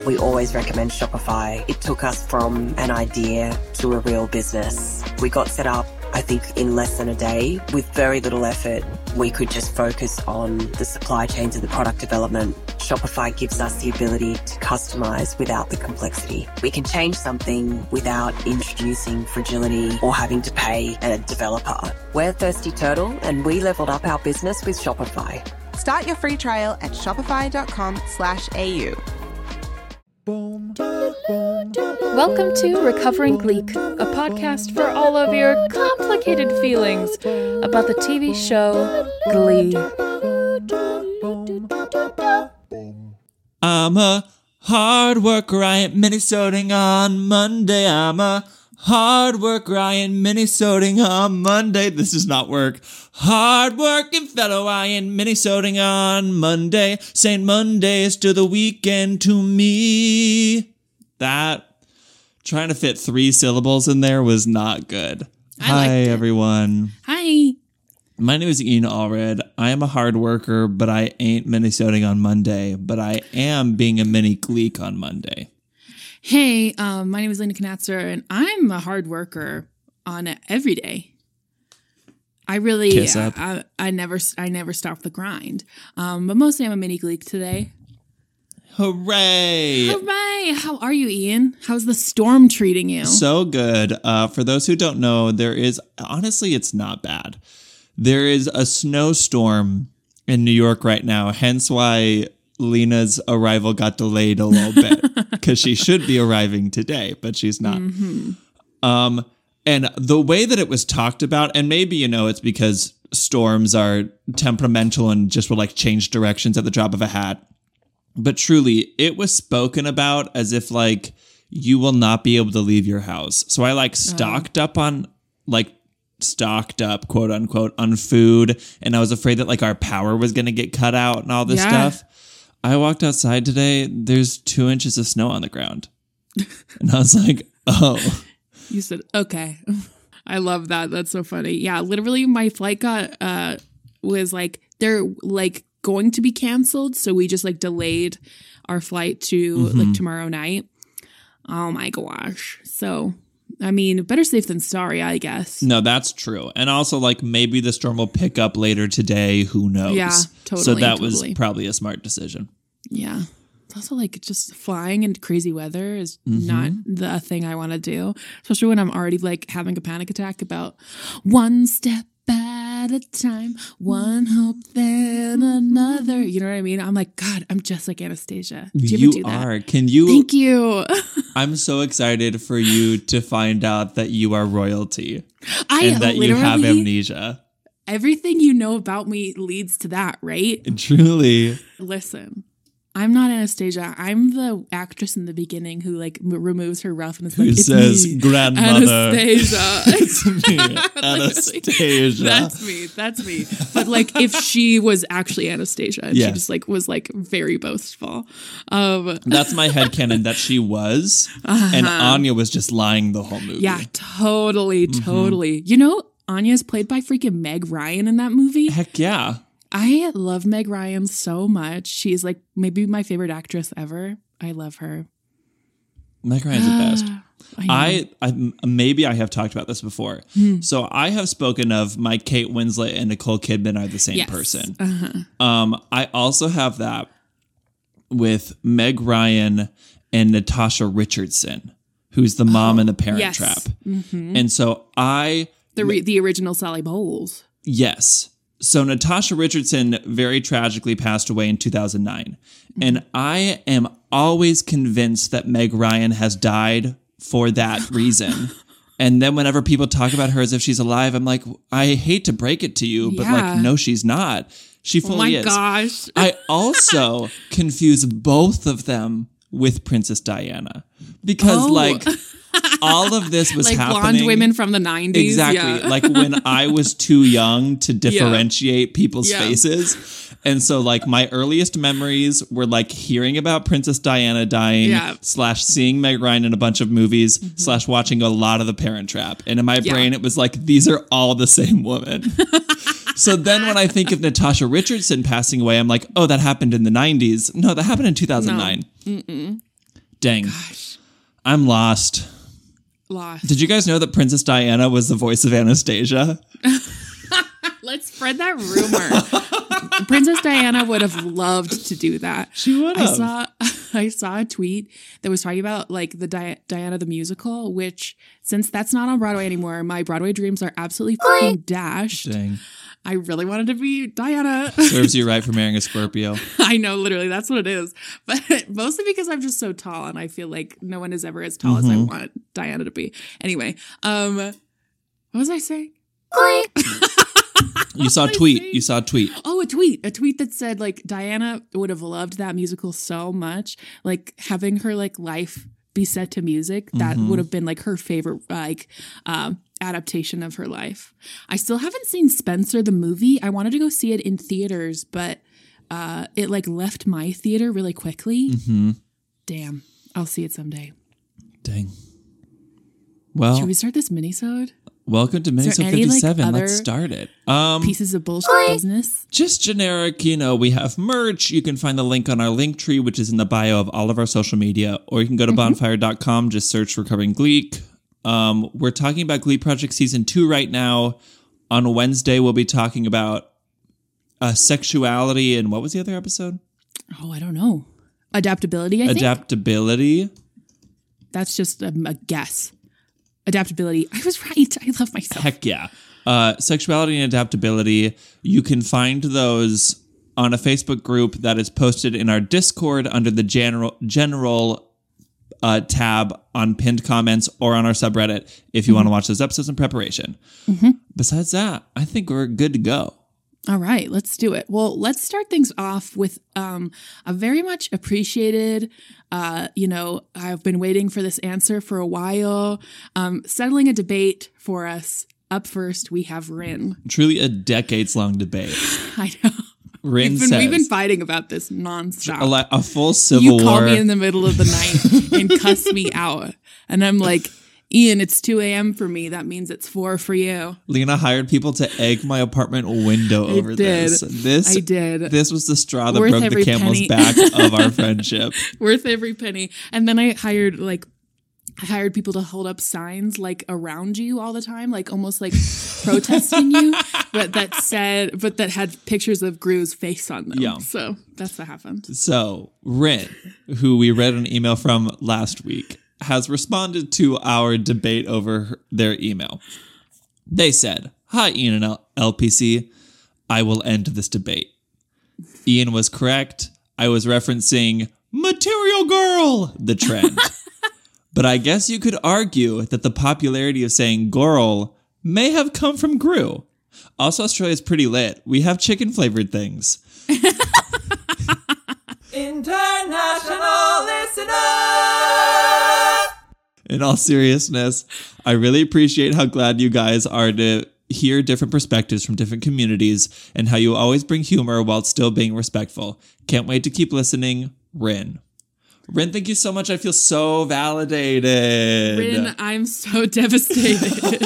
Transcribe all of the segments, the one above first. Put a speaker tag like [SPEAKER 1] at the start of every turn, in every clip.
[SPEAKER 1] We always recommend Shopify. It took us from an idea to a real business. We got set up, I think, in less than a day. With very little effort, we could just focus on the supply chains and the product development. Shopify gives us the ability to customize without the complexity. We can change something without introducing fragility or having to pay a developer. We're Thirsty Turtle, and we leveled up our business with Shopify.
[SPEAKER 2] Start your free trial at shopify.com/au.
[SPEAKER 3] Welcome to Recovering Gleek, a podcast for all of your complicated feelings about the TV show Glee.
[SPEAKER 4] I'm a hard worker, I ain't Minnesoting on Monday. I'm a hard worker, I ain't Minnesoting on Monday. This does not work. Hard working fellow, I ain't Minnesoting on Monday. Saying Mondays to the weekend to me. That, trying to fit 3 syllables in there was not good. Hi, everyone.
[SPEAKER 3] Hi.
[SPEAKER 4] My name is Ian Allred. I am a hard worker, but I ain't Minnesoting on Monday. But I am being a mini Gleek on Monday.
[SPEAKER 3] Hey, my name is Lena Knatzer, and I'm a hard worker on every day. I really,
[SPEAKER 4] Kiss up.
[SPEAKER 3] I never stop the grind. But mostly I'm a mini Gleek today.
[SPEAKER 4] Hooray!
[SPEAKER 3] Hooray! How are you, Ian? How's the storm treating you?
[SPEAKER 4] So good. For those who don't know, honestly, it's not bad. There is a snowstorm in New York right now, hence why Lena's arrival got delayed a little bit, because she should be arriving today, but she's not. Mm-hmm. And the way that it was talked about, and maybe, it's because storms are temperamental and just will change directions at the drop of a hat. But truly, it was spoken about as if you will not be able to leave your house. So I stocked up, quote unquote, on food. And I was afraid that our power was going to get cut out and all this stuff. I walked outside today. There's 2 inches of snow on the ground. And I was like, oh.
[SPEAKER 3] You said, okay. I love that. That's so funny. Yeah, literally my flight was they're going to be canceled. So we just delayed our flight to tomorrow night. Oh my gosh. So, I mean, better safe than sorry, I guess.
[SPEAKER 4] No, that's true. And also maybe the storm will pick up later today. Who knows?
[SPEAKER 3] Yeah, totally.
[SPEAKER 4] So that was probably a smart decision.
[SPEAKER 3] Yeah. It's also just flying in crazy weather is not the thing I want to do, especially when I'm already having a panic attack about one step at a time, one hope then another. You know what I mean? I'm God, I'm just like Anastasia. Do you ever do that?
[SPEAKER 4] Are. Can you?
[SPEAKER 3] Thank you.
[SPEAKER 4] I'm so excited for you to find out that you are royalty and that you have amnesia.
[SPEAKER 3] Everything you know about me leads to that, right?
[SPEAKER 4] Truly.
[SPEAKER 3] Listen. I'm not Anastasia. I'm the actress in the beginning who removes her ruff and is
[SPEAKER 4] who says,
[SPEAKER 3] me,
[SPEAKER 4] grandmother.
[SPEAKER 3] Anastasia.
[SPEAKER 4] It's me, Anastasia.
[SPEAKER 3] That's me. But if she was actually Anastasia and she just was very boastful.
[SPEAKER 4] That's my headcanon that she was. And Anya was just lying the whole movie.
[SPEAKER 3] Yeah, totally. Anya is played by freaking Meg Ryan in that movie.
[SPEAKER 4] Heck yeah.
[SPEAKER 3] I love Meg Ryan so much. She's maybe my favorite actress ever. I love her.
[SPEAKER 4] Meg Ryan's the best. I maybe I have talked about this before. So I have spoken of my Kate Winslet and Nicole Kidman are the same person. I also have that with Meg Ryan and Natasha Richardson, who's the mom in The Parent Trap. Mm-hmm. And so
[SPEAKER 3] the original Sally Bowles.
[SPEAKER 4] Yes. So Natasha Richardson very tragically passed away in 2009. And I am always convinced that Meg Ryan has died for that reason. And then whenever people talk about her as if she's alive, I'm like, I hate to break it to you, but no, she's not. She fully is.
[SPEAKER 3] Oh my gosh.
[SPEAKER 4] I also confuse both of them with Princess Diana. Because all of this was happening.
[SPEAKER 3] Blonde women from the 90s.
[SPEAKER 4] Exactly.
[SPEAKER 3] Yeah.
[SPEAKER 4] When I was too young to differentiate people's faces. And so my earliest memories were hearing about Princess Diana dying / seeing Meg Ryan in a bunch of movies / watching a lot of The Parent Trap. And in my brain, it was these are all the same woman. So then when I think of Natasha Richardson passing away, I'm oh, that happened in the 90s. No, that happened in 2009.
[SPEAKER 3] No.
[SPEAKER 4] Dang.
[SPEAKER 3] Gosh,
[SPEAKER 4] I'm lost.
[SPEAKER 3] lost.
[SPEAKER 4] Did you guys know that Princess Diana was the voice of Anastasia?
[SPEAKER 3] Let's spread that rumor. Princess Diana would have loved to do that.
[SPEAKER 4] She would have.
[SPEAKER 3] I saw a tweet that was talking about like the Diana the musical, which since that's not on Broadway anymore, my Broadway dreams are absolutely fucking dashed.
[SPEAKER 4] Dang.
[SPEAKER 3] I really wanted to be Diana.
[SPEAKER 4] Serves you right for marrying a Scorpio.
[SPEAKER 3] I know, literally, that's what it is. But mostly because I'm just so tall and I feel like no one is ever as tall as I want Diana to be. Anyway, what was I saying?
[SPEAKER 4] You saw a tweet. You saw a tweet.
[SPEAKER 3] Oh, a tweet that said like Diana would have loved that musical so much, like having her like life be set to music. That would have been like her favorite like adaptation of her life. I still haven't seen Spencer the movie. I wanted to go see it in theaters, but it like left my theater really quickly. Damn, I'll see it someday.
[SPEAKER 4] Dang. Well,
[SPEAKER 3] should we start this mini-sode?
[SPEAKER 4] Welcome to Minisode 57. Let's start it.
[SPEAKER 3] Pieces of bullshit business.
[SPEAKER 4] Just generic, we have merch. You can find the link on our link tree, which is in the bio of all of our social media, or you can go to bonfire.com, just search Recovering Gleek. We're talking about Glee Project Season 2 right now. On Wednesday, we'll be talking about sexuality and what was the other episode?
[SPEAKER 3] Oh, I don't know. Adaptability, I think.
[SPEAKER 4] Adaptability.
[SPEAKER 3] That's just a guess. Adaptability. I was right. I love myself.
[SPEAKER 4] Heck yeah. Sexuality and adaptability. You can find those on a Facebook group that is posted in our Discord under the general tab on pinned comments or on our subreddit if you want to watch those episodes in preparation. Besides that, I think we're good to go.
[SPEAKER 3] All right, let's do it. Well, let's start things off with a very much appreciated, I've been waiting for this answer for a while, settling a debate for us. Up first, we have Rin.
[SPEAKER 4] Truly a decades-long debate.
[SPEAKER 3] I know.
[SPEAKER 4] Rin
[SPEAKER 3] we've been fighting about this nonstop.
[SPEAKER 4] A full civil war.
[SPEAKER 3] You call me in the middle of the night and cuss me out. And I'm like, Ian, it's 2 a.m. for me. That means it's 4 for you.
[SPEAKER 4] Lena hired people to egg my apartment window over this. I did. This was the straw that broke the camel's back of our friendship.
[SPEAKER 3] Worth every penny. And then I hired people to hold up signs like around you all the time, like almost like protesting you, but that had pictures of Gru's face on them. Yeah. So that's what happened.
[SPEAKER 4] So Rin, who we read an email from last week, has responded to our debate over their email. They said, "Hi, Ian and LPC. I will end this debate." Ian was correct. I was referencing Material Girl, the trend. But I guess you could argue that the popularity of saying girl may have come from Gru. Also, Australia's pretty lit. We have chicken-flavored things. International listener! In all seriousness, I really appreciate how glad you guys are to hear different perspectives from different communities and how you always bring humor while still being respectful. Can't wait to keep listening. Rin. Rin, thank you so much. I feel so validated.
[SPEAKER 3] Rin, I'm so devastated.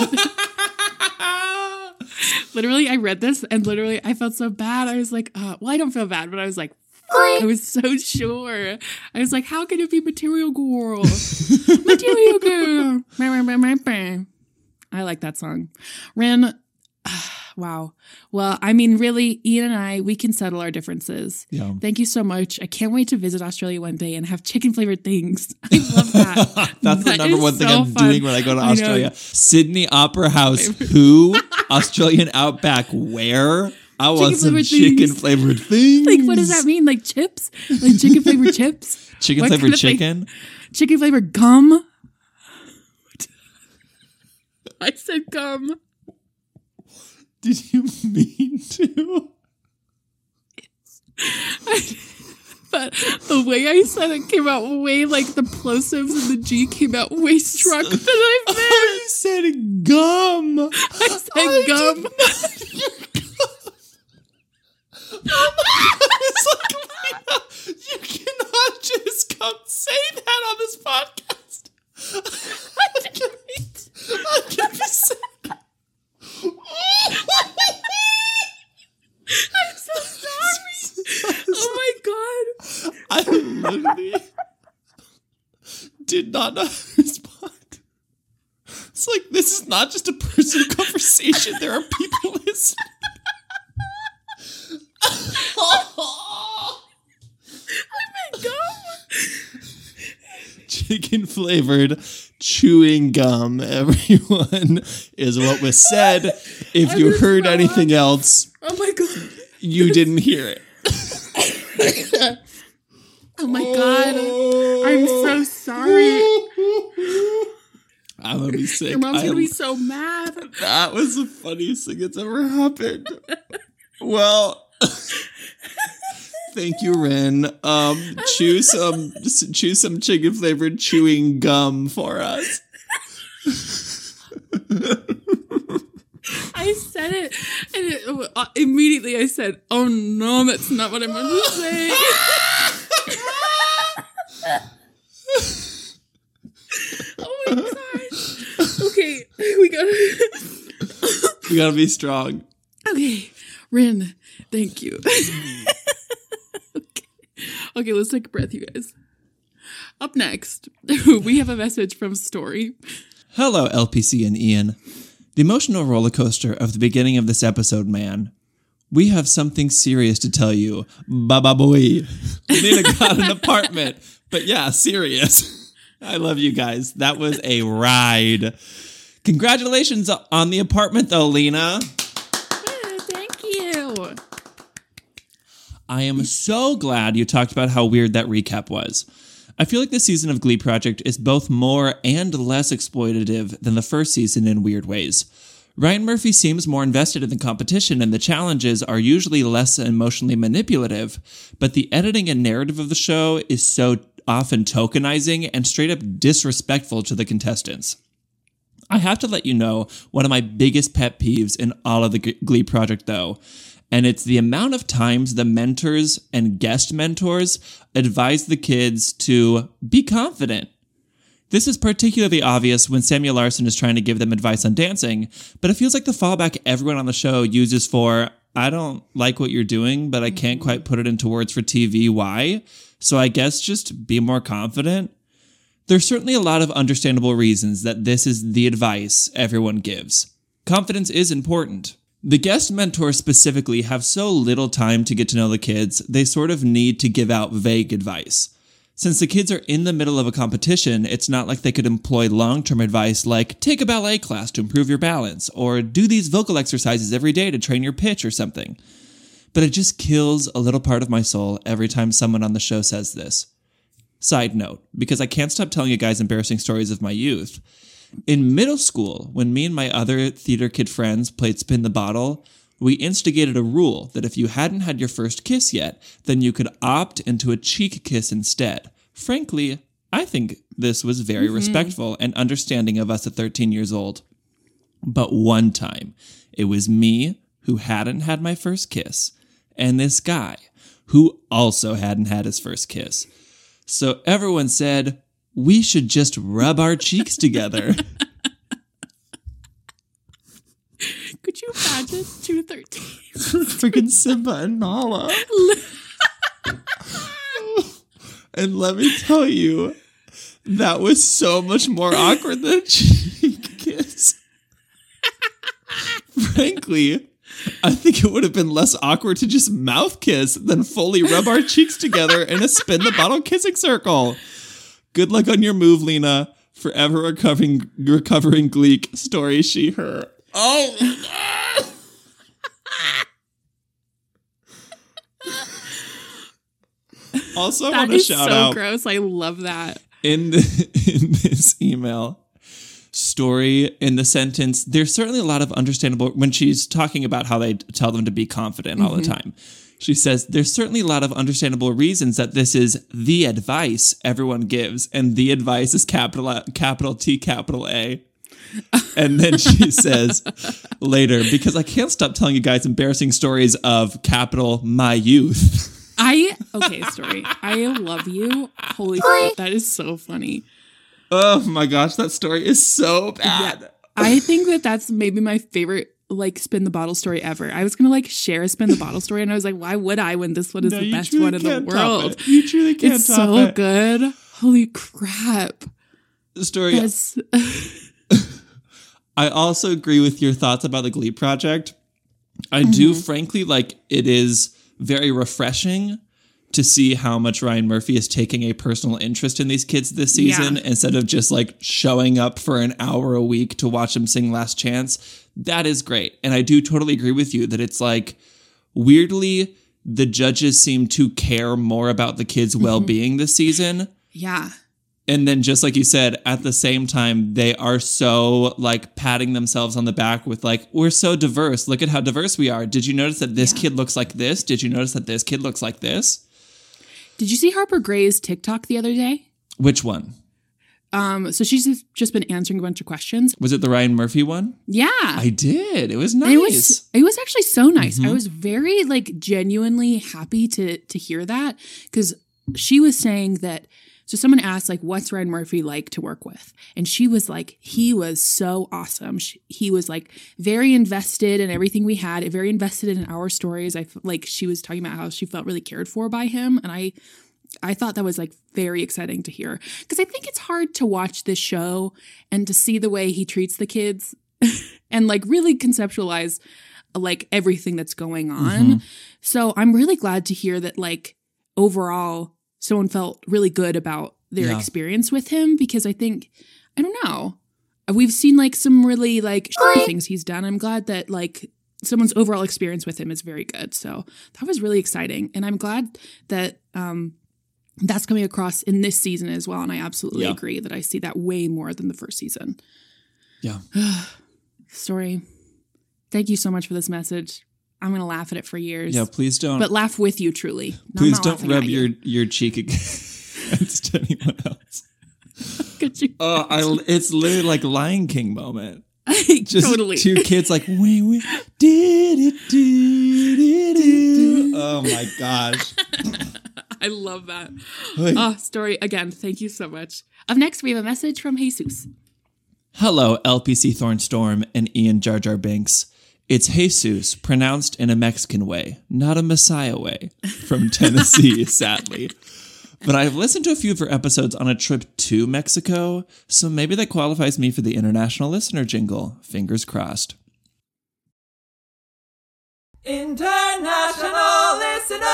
[SPEAKER 3] Literally, I read this and literally I felt so bad. I was like, I don't feel bad, but I was like, I was so sure. I was like, how can it be Material Girl? Material Girl. I like that song. Rin, wow. Well, I mean, really, Ian and I, we can settle our differences. Yeah. Thank you so much. I can't wait to visit Australia one day and have chicken-flavored things. I love that.
[SPEAKER 4] That's the number one thing I'm doing when I go to Australia. Sydney Opera House, who? Australian Outback, where? I want some chicken-flavored things.
[SPEAKER 3] Like, what does that mean? Like chips? Like chicken-flavored chips?
[SPEAKER 4] Chicken-flavored chicken?
[SPEAKER 3] Chicken-flavored gum? I said gum.
[SPEAKER 4] Did you mean to?
[SPEAKER 3] But the way I said it came out way, like the plosives and the G came out way stronger than I meant.
[SPEAKER 4] Oh, you said gum.
[SPEAKER 3] I said gum.
[SPEAKER 4] It's like, you cannot just come say that on this podcast. I can't be sick.
[SPEAKER 3] I'm so sorry. Oh my god.
[SPEAKER 4] I literally did not know how to respond. It's like, this is not just a personal conversation. There are people listening.
[SPEAKER 3] Oh my God.
[SPEAKER 4] Chicken flavored chewing gum, everyone, is what was said. If you heard anything else,
[SPEAKER 3] oh my God,
[SPEAKER 4] you didn't hear it.
[SPEAKER 3] oh my God, I'm so sorry.
[SPEAKER 4] I'm gonna be sick.
[SPEAKER 3] Your mom's gonna be so mad.
[SPEAKER 4] That was the funniest thing that's ever happened. Well, thank you, Ren. Chew some chicken flavored chewing gum for us.
[SPEAKER 3] I said it, and immediately I said, "Oh no, that's not what I meant to say." Oh my gosh. Okay, we gotta
[SPEAKER 4] be strong.
[SPEAKER 3] Okay, Rin, thank you. Okay, let's take a breath, you guys. Up next, we have a message from Story.
[SPEAKER 4] Hello, LPC and Ian. The emotional roller coaster of the beginning of this episode, man. We have something serious to tell you. Baba boy. Lena got an apartment. But yeah, serious. I love you guys. That was a ride. Congratulations on the apartment, though, Lena.
[SPEAKER 3] Yeah, thank you.
[SPEAKER 4] I am so glad you talked about how weird that recap was. I feel like this season of Glee Project is both more and less exploitative than the first season in weird ways. Ryan Murphy seems more invested in the competition, and the challenges are usually less emotionally manipulative, but the editing and narrative of the show is so often tokenizing and straight up disrespectful to the contestants. I have to let you know one of my biggest pet peeves in all of the Glee Project, though, and it's the amount of times the mentors and guest mentors advise the kids to be confident. This is particularly obvious when Samuel Larson is trying to give them advice on dancing, but it feels like the fallback everyone on the show uses for, I don't like what you're doing, but I can't quite put it into words for TV, why? So I guess just be more confident. There's certainly a lot of understandable reasons that this is the advice everyone gives. Confidence is important. The guest mentors specifically have so little time to get to know the kids, they sort of need to give out vague advice. Since the kids are in the middle of a competition, it's not like they could employ long-term advice like take a ballet class to improve your balance, or do these vocal exercises every day to train your pitch or something. But it just kills a little part of my soul every time someone on the show says this. Side note, because I can't stop telling you guys embarrassing stories of my youth. In middle school, when me and my other theater kid friends played Spin the Bottle, we instigated a rule that if you hadn't had your first kiss yet, then you could opt into a cheek kiss instead. Frankly, I think this was very respectful and understanding of us at 13 years old. But one time, it was me who hadn't had my first kiss, and this guy who also hadn't had his first kiss. So everyone said, we should just rub our cheeks together.
[SPEAKER 3] Could you imagine 213?
[SPEAKER 4] Freaking Simba and Nala. And let me tell you, that was so much more awkward than a cheek kiss. Frankly, I think it would have been less awkward to just mouth kiss than fully rub our cheeks together in a Spin the Bottle kissing circle. Good luck on your move, Lena. Forever recovering Gleek. Story, she, her. Oh, my God. Also, I want to shout out.
[SPEAKER 3] So gross. I love that.
[SPEAKER 4] In this email, Story, in the sentence, there's certainly a lot of understandable, when she's talking about how they tell them to be confident all the time. She says, there's certainly a lot of understandable reasons that this is the advice everyone gives, and the advice is capital T, capital A. And then she says later, because I can't stop telling you guys embarrassing stories of capital my youth.
[SPEAKER 3] Okay, Story. I love you. Holy shit, that is so funny.
[SPEAKER 4] Oh my gosh, that story is so bad.
[SPEAKER 3] Yeah, I think that's maybe my favorite Spin the Bottle story ever. I was gonna share a Spin the Bottle story, and I was like, why would I when this one is the best one in the world?
[SPEAKER 4] You truly can't
[SPEAKER 3] it's
[SPEAKER 4] top
[SPEAKER 3] so
[SPEAKER 4] it.
[SPEAKER 3] good. Holy crap.
[SPEAKER 4] Story.
[SPEAKER 3] That's-
[SPEAKER 4] I also agree with your thoughts about the Glee project. I do frankly like it is very refreshing to see how much Ryan Murphy is taking a personal interest in these kids this season instead of just like showing up for an hour a week to watch them sing Last Chance. That is great. And I do totally agree with you that it's like weirdly the judges seem to care more about the kids' well-being this season.
[SPEAKER 3] Yeah.
[SPEAKER 4] And then just like you said, at the same time, they are so like patting themselves on the back with like, we're so diverse. Look at how diverse we are. Did you notice that this kid looks like this? Did you notice that this kid looks like this?
[SPEAKER 3] Did you see Harper Gray's TikTok the other day?
[SPEAKER 4] Which one?
[SPEAKER 3] So she's just been answering a bunch of questions.
[SPEAKER 4] Was it the Ryan Murphy one?
[SPEAKER 3] Yeah.
[SPEAKER 4] I did. It was nice.
[SPEAKER 3] It was actually so nice. I was very like genuinely happy to hear that because she was saying that. So someone asked, like, what's Ryan Murphy like to work with? And she was like, he was so awesome. He was, like, very invested in everything we had, very invested in our stories. She was talking about how she felt really cared for by him. And I thought that was, like, very exciting to hear. Because I think it's hard to watch this show and to see the way he treats the kids and, like, really conceptualize, like, everything that's going on. So I'm really glad to hear that, like, overall someone felt really good about their experience with him because I think, I don't know, we've seen like some really like things he's done. I'm glad that like someone's overall experience with him is very good. So that was really exciting. And I'm glad that that's coming across in this season as well. And I absolutely agree that I see that way more than the first season. Yeah. Story. Thank you so much for this message. I'm going to laugh at it for years.
[SPEAKER 4] Yeah, please don't.
[SPEAKER 3] But laugh with you, truly.
[SPEAKER 4] Please don't rub your cheek against anyone else.
[SPEAKER 3] Could you?
[SPEAKER 4] It's literally like Lion King moment.
[SPEAKER 3] Just totally.
[SPEAKER 4] Two kids like, wait, oh my gosh.
[SPEAKER 3] I love that. Story, again, thank you so much. Up next, we have a message from Jesus.
[SPEAKER 4] Hello, LPC Thornstorm and Ian Jar Jar Binks. It's Jesus, pronounced in a Mexican way, not a Messiah way, from Tennessee, sadly. But I've listened to a few of her episodes on a trip to Mexico, so maybe that qualifies me for the international listener jingle. Fingers crossed. International listener!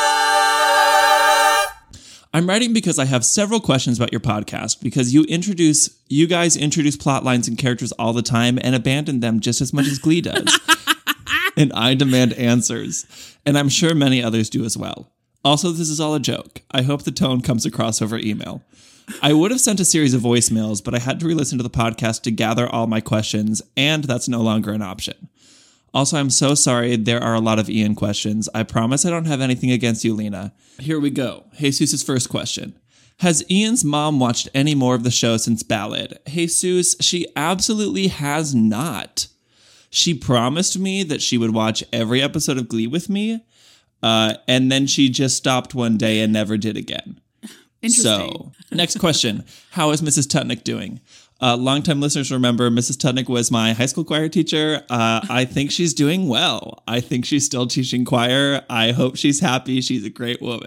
[SPEAKER 4] I'm writing because I have several questions about your podcast, because you guys introduce plot lines and characters all the time and abandon them just as much as Glee does. And I demand answers. And I'm sure many others do as well. Also, this is all a joke. I hope the tone comes across over email. I would have sent a series of voicemails, but I had to re-listen to the podcast to gather all my questions, and that's no longer an option. Also, I'm so sorry there are a lot of Ian questions. I promise I don't have anything against you, Lena. Here we go. Jesus' first question. Has Ian's mom watched any more of the show since Ballad? Jesus, she absolutely has not. She promised me that she would watch every episode of Glee with me, and then she just stopped one day and never did again.
[SPEAKER 3] Interesting.
[SPEAKER 4] So, next question. How is Mrs. Tutnick doing? Longtime listeners remember Mrs. Tutnick was my high school choir teacher. I think she's doing well. I think she's still teaching choir. I hope she's happy. She's a great woman.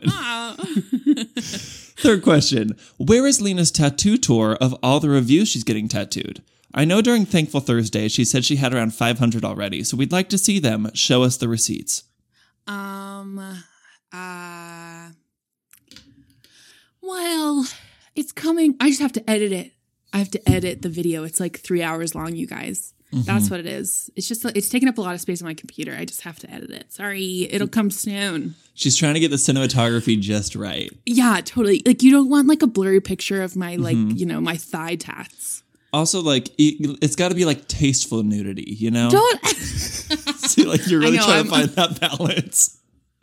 [SPEAKER 4] Third question. Where is Lena's tattoo tour of all the reviews she's getting tattooed? I know during Thankful Thursday, she said she had around 500 already, so we'd like to see them. Show us the receipts.
[SPEAKER 3] Well, it's coming. I just have to edit it. I have to edit the video. It's like 3 hours long, you guys. That's what it is. It's just, it's taking up a lot of space on my computer. I just have to edit it. Sorry, it'll come soon.
[SPEAKER 4] She's trying to get the cinematography just right.
[SPEAKER 3] Yeah, totally. Like, you don't want like a blurry picture of my, like, you know, my thigh tats.
[SPEAKER 4] Also, like, it's got to be like tasteful nudity, you know?
[SPEAKER 3] Don't.
[SPEAKER 4] See, like, you're really trying to find that balance.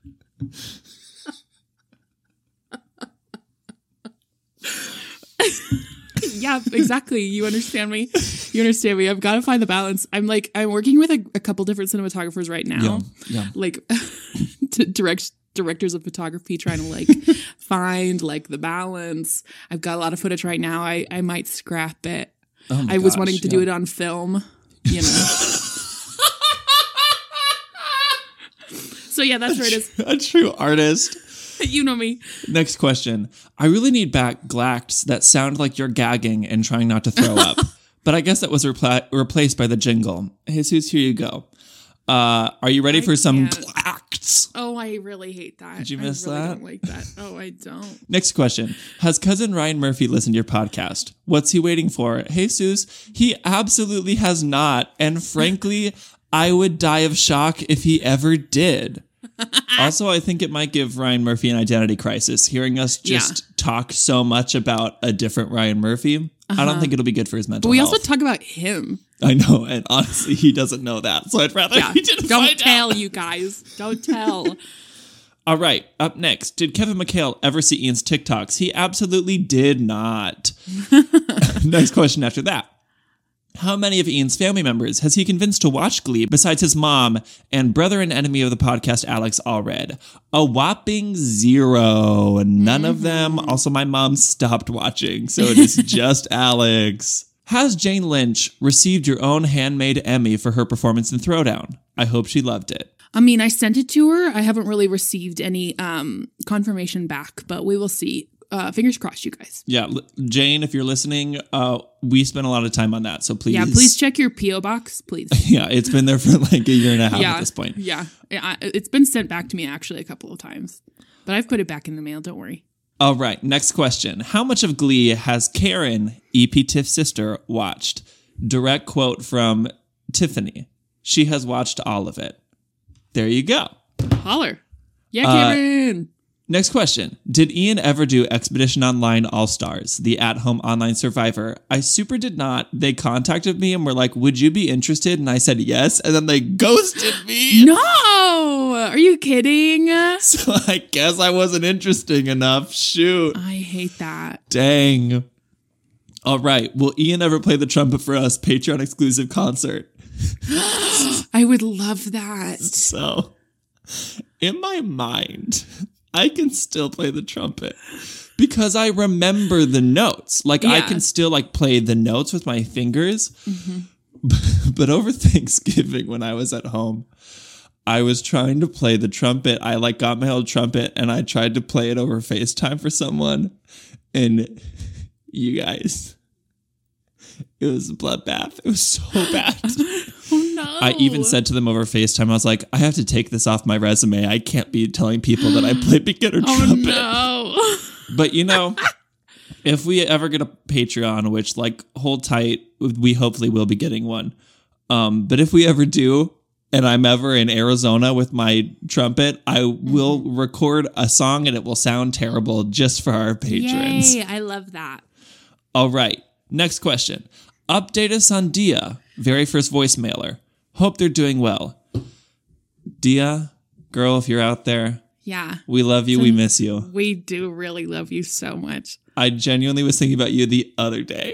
[SPEAKER 3] Yeah, exactly. You understand me. I've got to find the balance. I'm working with a couple different cinematographers right now.
[SPEAKER 4] Yeah.
[SPEAKER 3] Like directors of photography trying to like find like the balance. I've got a lot of footage right now. I might scrap it.
[SPEAKER 4] Oh
[SPEAKER 3] I was wanting to do it on film, you know. So yeah, that's where it is.
[SPEAKER 4] A true artist.
[SPEAKER 3] You know me.
[SPEAKER 4] Next question. I really need back glacts that sound like you're gagging and trying not to throw up. But I guess that was replaced by the jingle. Jesus, here you go. Are you ready for some glacts?
[SPEAKER 3] Oh, I really hate that.
[SPEAKER 4] Did you miss
[SPEAKER 3] I really
[SPEAKER 4] that?
[SPEAKER 3] don't like that. Oh, I don't.
[SPEAKER 4] Next question. Has cousin Ryan Murphy listened to your podcast? What's he waiting for? Jesus, he absolutely has not. And frankly, I would die of shock if he ever did. Also, I think it might give Ryan Murphy an identity crisis. Hearing us just talk so much about a different Ryan Murphy, I don't think it'll be good for his mental
[SPEAKER 3] But we
[SPEAKER 4] health.
[SPEAKER 3] also talk about him.
[SPEAKER 4] I know, and honestly, he doesn't know that. So I'd rather he didn't
[SPEAKER 3] Don't
[SPEAKER 4] find
[SPEAKER 3] tell,
[SPEAKER 4] out.
[SPEAKER 3] you guys. Don't tell.
[SPEAKER 4] All right, up next. Did Kevin McHale ever see Ian's TikToks? He absolutely did not. Next question after that. How many of Ian's family members has he convinced to watch Glee besides his mom and brother and enemy of the podcast, Alex Allred? A whopping 0. None of them. Also, my mom stopped watching, so it is just Alex. Has Jane Lynch received your own handmade Emmy for her performance in Throwdown? I hope she loved it.
[SPEAKER 3] I mean, I sent it to her. I haven't really received any confirmation back, but we will see. Fingers crossed, you guys.
[SPEAKER 4] Yeah, Jane, if you're listening, we spent a lot of time on that, so please.
[SPEAKER 3] Yeah, please check your P.O. box, please.
[SPEAKER 4] Yeah, it's been there for like a year and a half at this point.
[SPEAKER 3] Yeah, it's been sent back to me actually a couple of times, but I've put it back in the mail. Don't worry.
[SPEAKER 4] All right, next question. How much of Glee has Karen, E.P. Tiff's sister, watched? Direct quote from Tiffany. She has watched all of it. There you go.
[SPEAKER 3] Holler. Yeah, Karen.
[SPEAKER 4] Next question. Did Ian ever do Expedition Online All-Stars, the at-home online survivor? I super did not. They contacted me and were like, would you be interested? And I said yes, and then they ghosted me.
[SPEAKER 3] No! Are you kidding?
[SPEAKER 4] So I guess I wasn't interesting enough. Shoot.
[SPEAKER 3] I hate that.
[SPEAKER 4] Dang. All right. Will Ian ever play the trumpet for us? Patreon exclusive concert.
[SPEAKER 3] I would love that.
[SPEAKER 4] So, in my mind, I can still play the trumpet because I remember the notes. Like, I can still, like, play the notes with my fingers. Mm-hmm. But over Thanksgiving, when I was at home, I was trying to play the trumpet. I, like, got my old trumpet, and I tried to play it over FaceTime for someone. And you guys, it was a bloodbath. It was so bad.
[SPEAKER 3] Oh, no.
[SPEAKER 4] I even said to them over FaceTime, I was like, I have to take this off my resume. I can't be telling people that I play beginner trumpet.
[SPEAKER 3] No.
[SPEAKER 4] But, you know, if we ever get a Patreon, which, like, hold tight, we hopefully will be getting one. But if we ever do, and I'm ever in Arizona with my trumpet, I will record a song and it will sound terrible just for our patrons.
[SPEAKER 3] Yay, I love that.
[SPEAKER 4] All right. Next question. Update us on Dia, very first voicemailer. Hope they're doing well. Dia, girl, if you're out there,
[SPEAKER 3] Yeah.
[SPEAKER 4] we love you. We miss you.
[SPEAKER 3] We do really love you so much.
[SPEAKER 4] I genuinely was thinking about you the other day.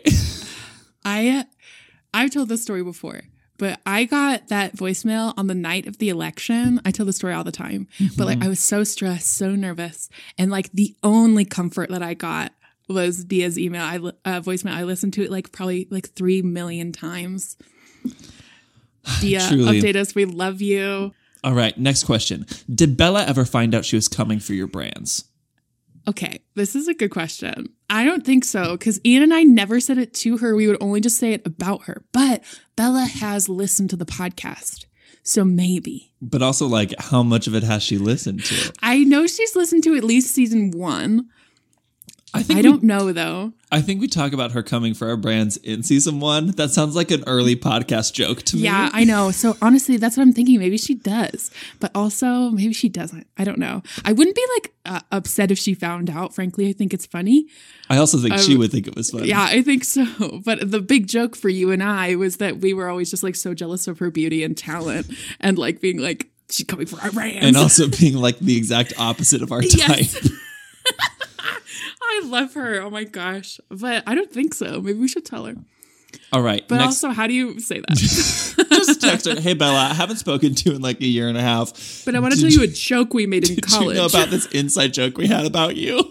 [SPEAKER 3] I've told this story before, but I got that voicemail on the night of the election. I tell the story all the time, but like I was so stressed, so nervous. And like the only comfort that I got was Dia's email, voicemail. I listened to it like probably like 3 million times. Dia,
[SPEAKER 4] Truly.
[SPEAKER 3] update us. We love you.
[SPEAKER 4] All right, next question. Did Bella ever find out she was coming for your brands?
[SPEAKER 3] Okay, this is a good question. I don't think so, because Ian and I never said it to her. We would only just say it about her. But Bella has listened to the podcast, so maybe.
[SPEAKER 4] But also, like, how much of it has she listened to?
[SPEAKER 3] I know she's listened to at least season 1. I don't know, though.
[SPEAKER 4] I think we talk about her coming for our brands in season 1. That sounds like an early podcast joke to me.
[SPEAKER 3] Yeah, I know. So honestly, that's what I'm thinking. Maybe she does, but also maybe she doesn't. I don't know. I wouldn't be like upset if she found out. Frankly, I think it's funny.
[SPEAKER 4] I also think she would think it was funny.
[SPEAKER 3] Yeah, I think so. But the big joke for you and I was that we were always just like so jealous of her beauty and talent and like being like, she's coming for our brands.
[SPEAKER 4] And also being like the exact opposite of our type.
[SPEAKER 3] Yes. I love her. Oh my gosh. But I don't think so. Maybe we should tell her.
[SPEAKER 4] All right.
[SPEAKER 3] But
[SPEAKER 4] next,
[SPEAKER 3] also, how do you say that?
[SPEAKER 4] just text her. Hey, Bella, I haven't spoken to you in like a year and a half.
[SPEAKER 3] But I want to tell you a joke we made in
[SPEAKER 4] Did
[SPEAKER 3] college.
[SPEAKER 4] you know about this inside joke we had about you?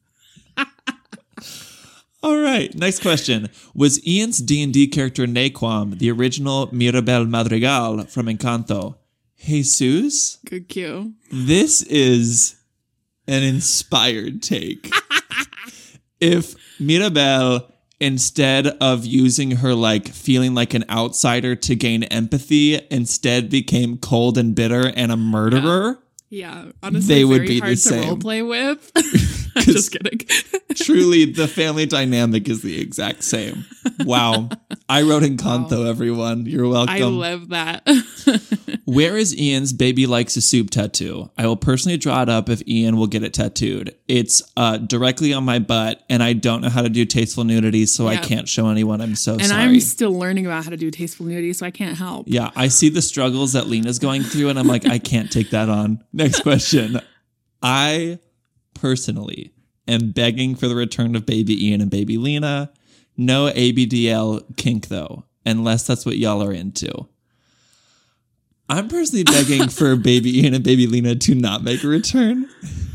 [SPEAKER 4] All right. Next question. Was Ian's D&D character Naquam the original Mirabel Madrigal from Encanto? Jesus?
[SPEAKER 3] Good cue.
[SPEAKER 4] This is an inspired take. If Mirabel, instead of using her like feeling like an outsider to gain empathy, instead became cold and bitter and a murderer.
[SPEAKER 3] Yeah, honestly,
[SPEAKER 4] they would
[SPEAKER 3] very
[SPEAKER 4] be
[SPEAKER 3] hard
[SPEAKER 4] the
[SPEAKER 3] to
[SPEAKER 4] same.
[SPEAKER 3] role play with. I'm just kidding.
[SPEAKER 4] Truly, the family dynamic is the exact same. Wow. I wrote Encanto, everyone. You're welcome.
[SPEAKER 3] I love that.
[SPEAKER 4] Where is Ian's baby likes a soup tattoo? I will personally draw it up if Ian will get it tattooed. It's directly on my butt, and I don't know how to do tasteful nudity, so I can't show anyone. I'm so sorry.
[SPEAKER 3] And I'm still learning about how to do tasteful nudity, so I can't help.
[SPEAKER 4] Yeah, I see the struggles that Lena's going through, and I'm like, I can't take that on. Next question. I personally am begging for the return of baby Ian and baby Lena. No ABDL kink, though, unless that's what y'all are into. I'm personally begging for baby Ian and baby Lena to not make a return.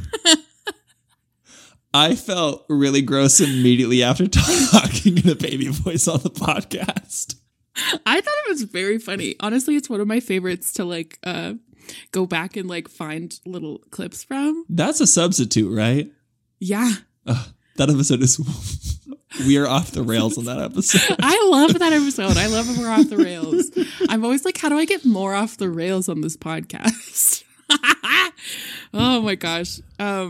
[SPEAKER 4] I felt really gross immediately after talking in a baby voice on the podcast.
[SPEAKER 3] I thought it was very funny. Honestly, it's one of my favorites to like go back and like find little clips from.
[SPEAKER 4] That's a substitute, right?
[SPEAKER 3] Yeah.
[SPEAKER 4] That episode is... We are off the rails on that episode.
[SPEAKER 3] I love that episode. I love when we're off the rails. I'm always like, how do I get more off the rails on this podcast? Oh my gosh.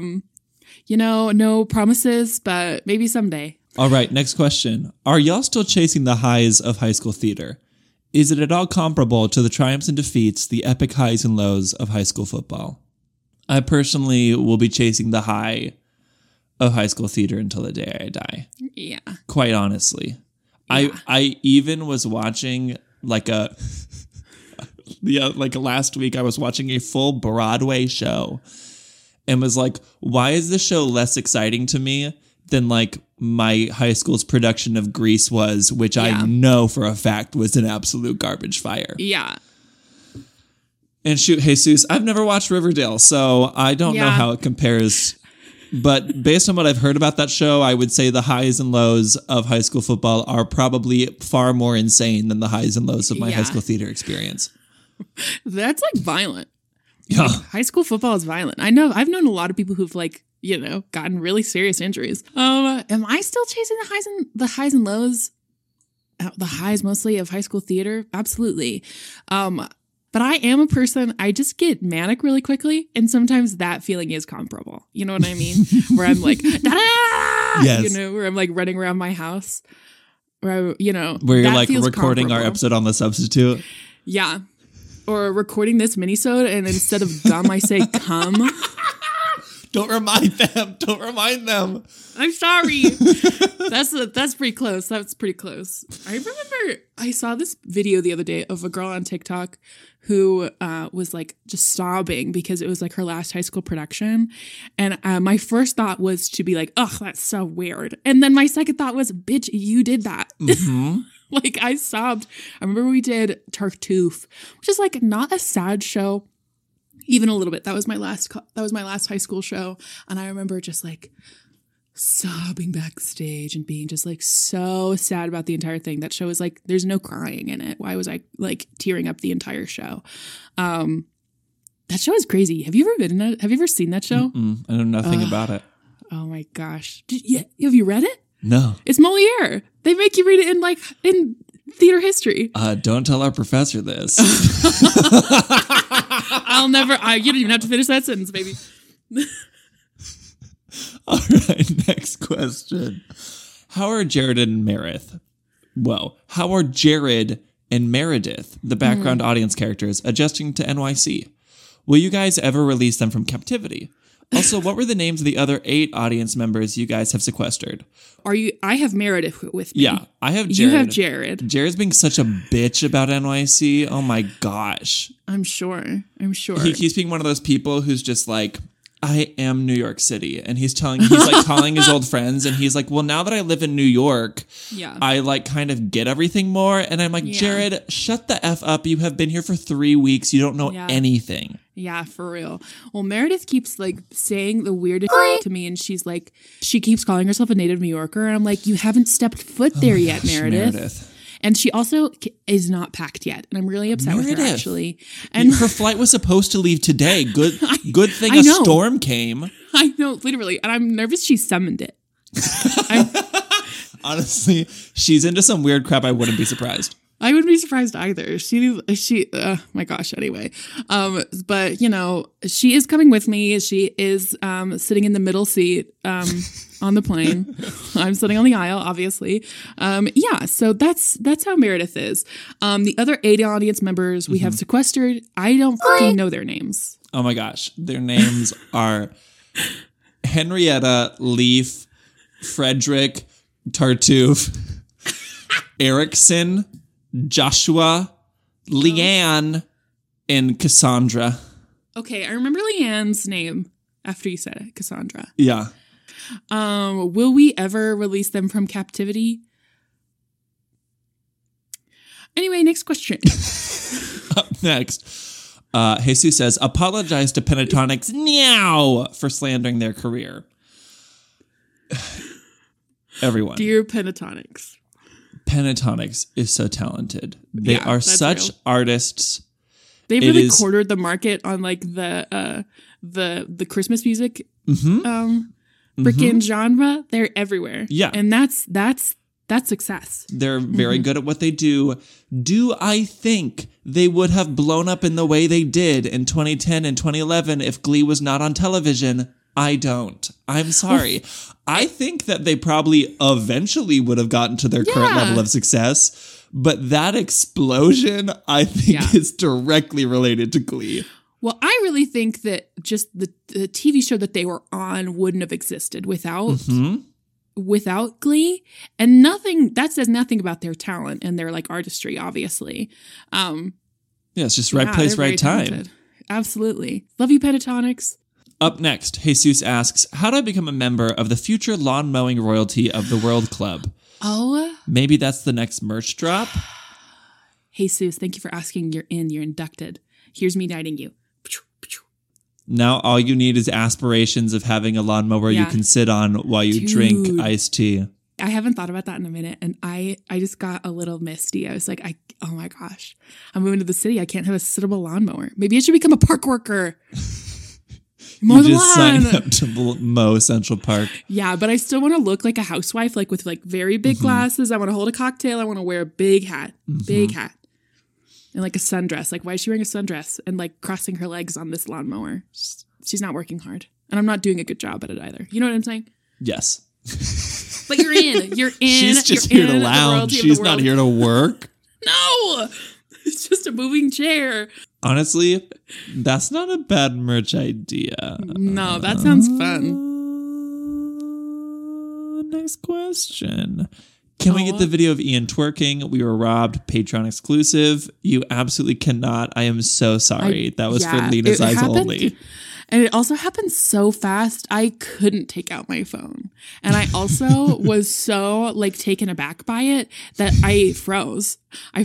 [SPEAKER 3] No promises, but maybe someday.
[SPEAKER 4] All right, next question. Are y'all still chasing the highs of high school theater? Is it at all comparable to the triumphs and defeats, the epic highs and lows of high school football? I personally will be chasing the high of high school theater until the day I die.
[SPEAKER 3] Yeah.
[SPEAKER 4] Quite honestly.
[SPEAKER 3] Yeah.
[SPEAKER 4] I even was watching like last week I was watching a full Broadway show and was like, why is this show less exciting to me than like my high school's production of Grease was, which I know for a fact was an absolute garbage fire.
[SPEAKER 3] Yeah.
[SPEAKER 4] And shoot, Jesus, I've never watched Riverdale, so I don't know how it compares. But based on what I've heard about that show, I would say the highs and lows of high school football are probably far more insane than the highs and lows of my high school theater experience.
[SPEAKER 3] That's like violent.
[SPEAKER 4] Yeah.
[SPEAKER 3] Like, high school football is violent. I've known a lot of people who've like, gotten really serious injuries. Am I still chasing the highs and lows? The highs mostly of high school theater? Absolutely. But I am a person, I just get manic really quickly. And sometimes that feeling is comparable. You know what I mean? Where I'm like, da-da!
[SPEAKER 4] Yes.
[SPEAKER 3] Where I'm like running around my house. Where you're
[SPEAKER 4] like recording our episode on The Substitute.
[SPEAKER 3] Yeah. Or recording this minisode and instead of gum, I say cum.
[SPEAKER 4] Don't remind them.
[SPEAKER 3] I'm sorry. That's pretty close. That's pretty close. I remember I saw this video the other day of a girl on TikTok who was like just sobbing because it was like her last high school production. And my first thought was to be like, oh, that's so weird. And then my second thought was, bitch, you did that. Mm-hmm. Like I sobbed. I remember we did Tartuffe, which is like not a sad show. Even a little bit. That was my last high school show. And I remember just like sobbing backstage and being just like so sad about the entire thing. That show is like, there's no crying in it. Why was I like tearing up the entire show? That show is crazy. Have you ever been in it? Have you ever seen that show?
[SPEAKER 4] I know nothing about it.
[SPEAKER 3] Oh my gosh. Have you read it?
[SPEAKER 4] No.
[SPEAKER 3] It's Moliere. They make you read it in theater history.
[SPEAKER 4] Don't tell our professor this.
[SPEAKER 3] You don't even have to finish that sentence, baby.
[SPEAKER 4] All right, next question. How are Jared and Meredith, the background audience characters, adjusting to NYC? Will you guys ever release them from captivity? Also, what were the names of the other 8 audience members you guys have sequestered?
[SPEAKER 3] I have Meredith with me.
[SPEAKER 4] Yeah, I have Jared.
[SPEAKER 3] You have Jared.
[SPEAKER 4] Jared's being such a bitch about NYC. Oh my gosh.
[SPEAKER 3] I'm sure.
[SPEAKER 4] He's being one of those people who's just like, I am New York City. And he's like calling his old friends and he's like, well, now that I live in New York, I like kind of get everything more. And I'm like, Jared, shut the F up. You have been here for 3 weeks. You don't know anything.
[SPEAKER 3] Yeah, for real. Well, Meredith keeps like saying the weirdest to me, and she keeps calling herself a native New Yorker, and I'm like, you haven't stepped foot there yet, Meredith. And she also is not packed yet, and I'm really upset with her actually. And
[SPEAKER 4] her flight was supposed to leave today. Good thing a storm came.
[SPEAKER 3] I know, literally. And I'm nervous she summoned it. I'm,
[SPEAKER 4] Honestly, she's into some weird crap. I wouldn't be surprised.
[SPEAKER 3] I wouldn't be surprised either. My gosh, anyway. But you know, she is coming with me. She is sitting in the middle seat on the plane. I'm sitting on the aisle, obviously. Yeah, so that's how Meredith is. The other 8 audience members we have sequestered. I don't fucking know their names.
[SPEAKER 4] Oh my gosh. Their names are Henrietta, Leaf, Frederick, Tartuffe, Erickson, Joshua, Leanne, and Cassandra.
[SPEAKER 3] Okay, I remember Leanne's name after you said it, Cassandra.
[SPEAKER 4] Yeah.
[SPEAKER 3] Will we ever release them from captivity? Anyway, next question.
[SPEAKER 4] Up next, Jesus says, apologize to Pentatonics now for slandering their career. Everyone.
[SPEAKER 3] Dear Pentatonics.
[SPEAKER 4] Pentatonics is so talented. They are such artists.
[SPEAKER 3] They've really cornered the market on like the Christmas music freaking genre. They're everywhere.
[SPEAKER 4] Yeah.
[SPEAKER 3] And that's success.
[SPEAKER 4] They're very good at what they do. Do I think they would have blown up in the way they did in 2010 and 2011 if Glee was not on television? I don't. I'm sorry. I think that they probably eventually would have gotten to their current level of success, but that explosion, I think, is directly related to Glee.
[SPEAKER 3] Well, I really think that just the TV show that they were on wouldn't have existed without Glee, and that says nothing about their talent and their like artistry, obviously.
[SPEAKER 4] Yeah, it's just right place, right time.
[SPEAKER 3] Talented. Absolutely. Love you, Pentatonics.
[SPEAKER 4] Up next, Jesus asks, how do I become a member of the future lawn mowing royalty of the World Club?
[SPEAKER 3] Oh.
[SPEAKER 4] Maybe that's the next merch drop?
[SPEAKER 3] Jesus, thank you for asking. You're inducted. Here's me knighting you.
[SPEAKER 4] Now all you need is aspirations of having a lawnmower you can sit on while you drink iced tea.
[SPEAKER 3] I haven't thought about that in a minute, and I just got a little misty. I was like, oh my gosh, I'm moving to the city. I can't have a sittable lawnmower. Maybe I should become a park worker.
[SPEAKER 4] You just signed up to mow Central Park.
[SPEAKER 3] Yeah, but I still want to look like a housewife, like with like very big glasses. I want to hold a cocktail. I want to wear a big hat, and like a sundress. Like, why is she wearing a sundress and like crossing her legs on this lawnmower? She's not working hard, and I'm not doing a good job at it either. You know what I'm saying?
[SPEAKER 4] Yes.
[SPEAKER 3] But you're in.
[SPEAKER 4] She's just here to lounge. She's not here to work.
[SPEAKER 3] No, it's just a moving chair.
[SPEAKER 4] Honestly, that's not a bad merch idea.
[SPEAKER 3] No, that sounds fun.
[SPEAKER 4] Next question. Can we get the video of Ian twerking? We were robbed. Patreon exclusive. You absolutely cannot. I am so sorry. That was for Lena's eyes only.
[SPEAKER 3] And it also happened so fast, I couldn't take out my phone. And I also was so like taken aback by it that I froze. I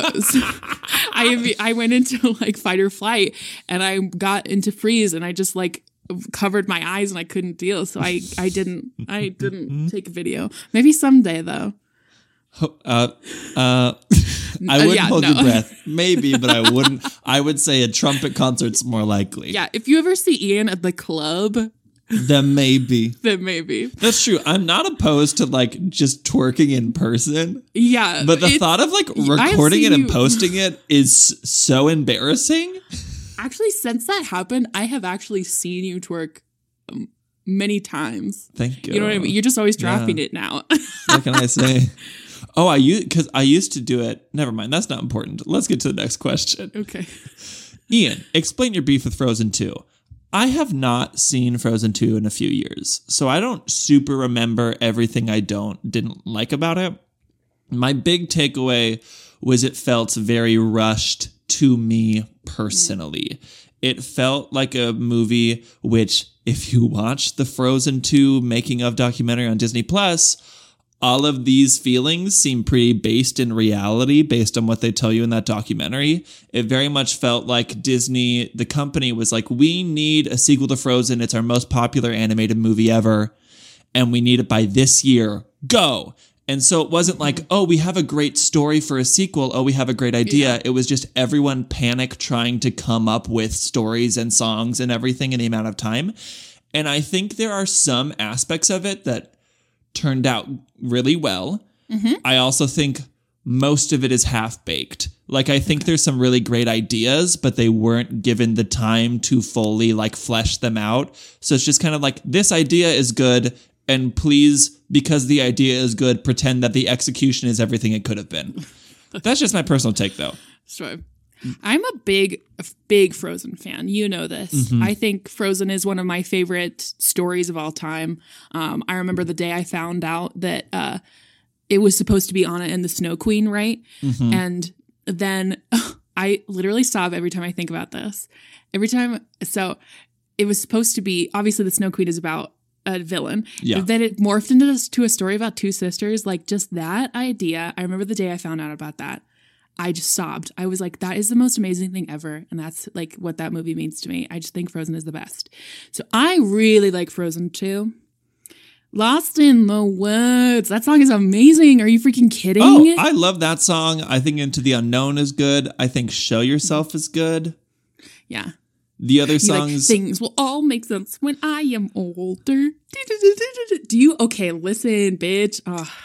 [SPEAKER 3] went into like fight or flight, and I got into freeze, and I just like covered my eyes, and I couldn't deal. So I didn't take a video. Maybe someday though.
[SPEAKER 4] I wouldn't hold your breath. Maybe, but I wouldn't. I would say a trumpet concert's more likely.
[SPEAKER 3] Yeah, if you ever see Ian at the club,
[SPEAKER 4] then maybe.
[SPEAKER 3] That's
[SPEAKER 4] true. I'm not opposed to like just twerking in person.
[SPEAKER 3] Yeah.
[SPEAKER 4] But the thought of like recording it and posting it is so embarrassing.
[SPEAKER 3] Actually, since that happened, I have actually seen you twerk many times.
[SPEAKER 4] Thank you.
[SPEAKER 3] You know what I mean? You're just always dropping it now.
[SPEAKER 4] What can I say? Oh, I used to do it. Never mind. That's not important. Let's get to the next question.
[SPEAKER 3] Okay.
[SPEAKER 4] Ian, explain your beef with Frozen 2. I have not seen Frozen 2 in a few years, so I don't super remember everything I didn't like about it. My big takeaway was it felt very rushed to me personally. It felt like a movie which, if you watch the Frozen 2 making of documentary on Disney Plus, all of these feelings seem pretty based in reality based on what they tell you in that documentary. It very much felt like Disney, the company, was like, we need a sequel to Frozen. It's our most popular animated movie ever, and we need it by this year. Go! And so it wasn't like, oh, we have a great story for a sequel. Oh, we have a great idea. Yeah. It was just everyone panic trying to come up with stories and songs and everything in the amount of time. And I think there are some aspects of it that turned out really well. I also think most of it is half-baked. Like, I think there's some really great ideas, but they weren't given the time to fully, like, flesh them out. So it's just kind of like, this idea is good, and please, because the idea is good, pretend that the execution is everything it could have been. That's just my personal take, though.
[SPEAKER 3] Sure. I'm a big Frozen fan. You know this. I think Frozen is one of my favorite stories of all time. I remember the day I found out that it was supposed to be Anna and the Snow Queen, right? And then I literally sob every time I think about this. So it was supposed to be, obviously the Snow Queen is about a villain.
[SPEAKER 4] Yeah.
[SPEAKER 3] But then it morphed into a story about two sisters. Like, just that idea. I remember the day I found out about that. I just sobbed. I was like, that is the most amazing thing ever. And that's like what that movie means to me. I just think Frozen is the best. So I really like Frozen 2. Lost in the Woods. That song is amazing. Are you freaking kidding?
[SPEAKER 4] Oh, I love that song. I think Into the Unknown is good. I think Show Yourself is good.
[SPEAKER 3] Yeah.
[SPEAKER 4] The other
[SPEAKER 3] Like,
[SPEAKER 4] songs...
[SPEAKER 3] things will all make sense when I am older. Do you? Okay, listen, bitch.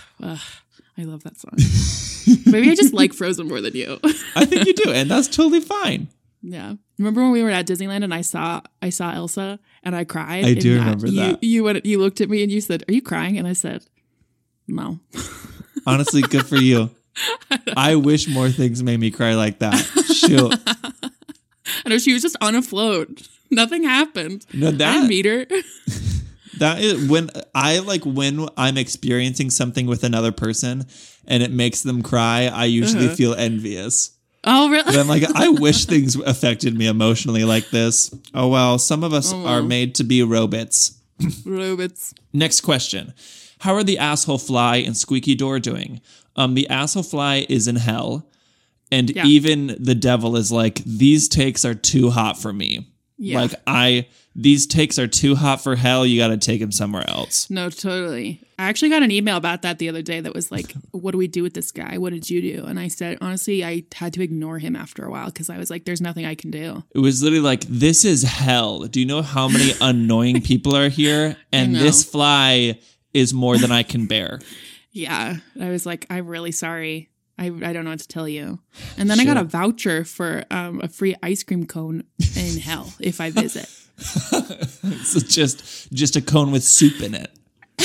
[SPEAKER 3] I love that song. Maybe I just like Frozen more than you.
[SPEAKER 4] I think you do, and that's totally fine.
[SPEAKER 3] Yeah. Remember when we were at Disneyland and I saw Elsa and I cried?
[SPEAKER 4] I do remember that.
[SPEAKER 3] You looked at me and you said, "Are you crying?" And I said, "No."
[SPEAKER 4] Honestly, good for you. I wish more things made me cry like that. Shoot.
[SPEAKER 3] I know, she was just on a float. Nothing happened.
[SPEAKER 4] No,
[SPEAKER 3] I didn't meet her.
[SPEAKER 4] That is when I'm experiencing something with another person and it makes them cry, I usually feel envious.
[SPEAKER 3] Oh, really?
[SPEAKER 4] But I'm like, I wish things affected me emotionally like this. Oh, well, some of us are made to be robots.
[SPEAKER 3] Robots.
[SPEAKER 4] Next question. How are the Asshole Fly and Squeaky Door doing? The Asshole Fly is in hell. And even the devil is like, these takes are too hot for me.
[SPEAKER 3] Yeah.
[SPEAKER 4] Like, these takes are too hot for hell. You got to take him somewhere else.
[SPEAKER 3] No, totally. I actually got an email about that the other day that was like, what do we do with this guy? What did you do? And I said, honestly, I had to ignore him after a while because I was like, there's nothing I can do.
[SPEAKER 4] It was literally like, this is hell. Do you know how many annoying people are here? And this fly is more than I can bear.
[SPEAKER 3] Yeah. I was like, I'm really sorry. I don't know what to tell you. And then I got a voucher for a free ice cream cone in hell if I visit.
[SPEAKER 4] So just a cone with soup in it.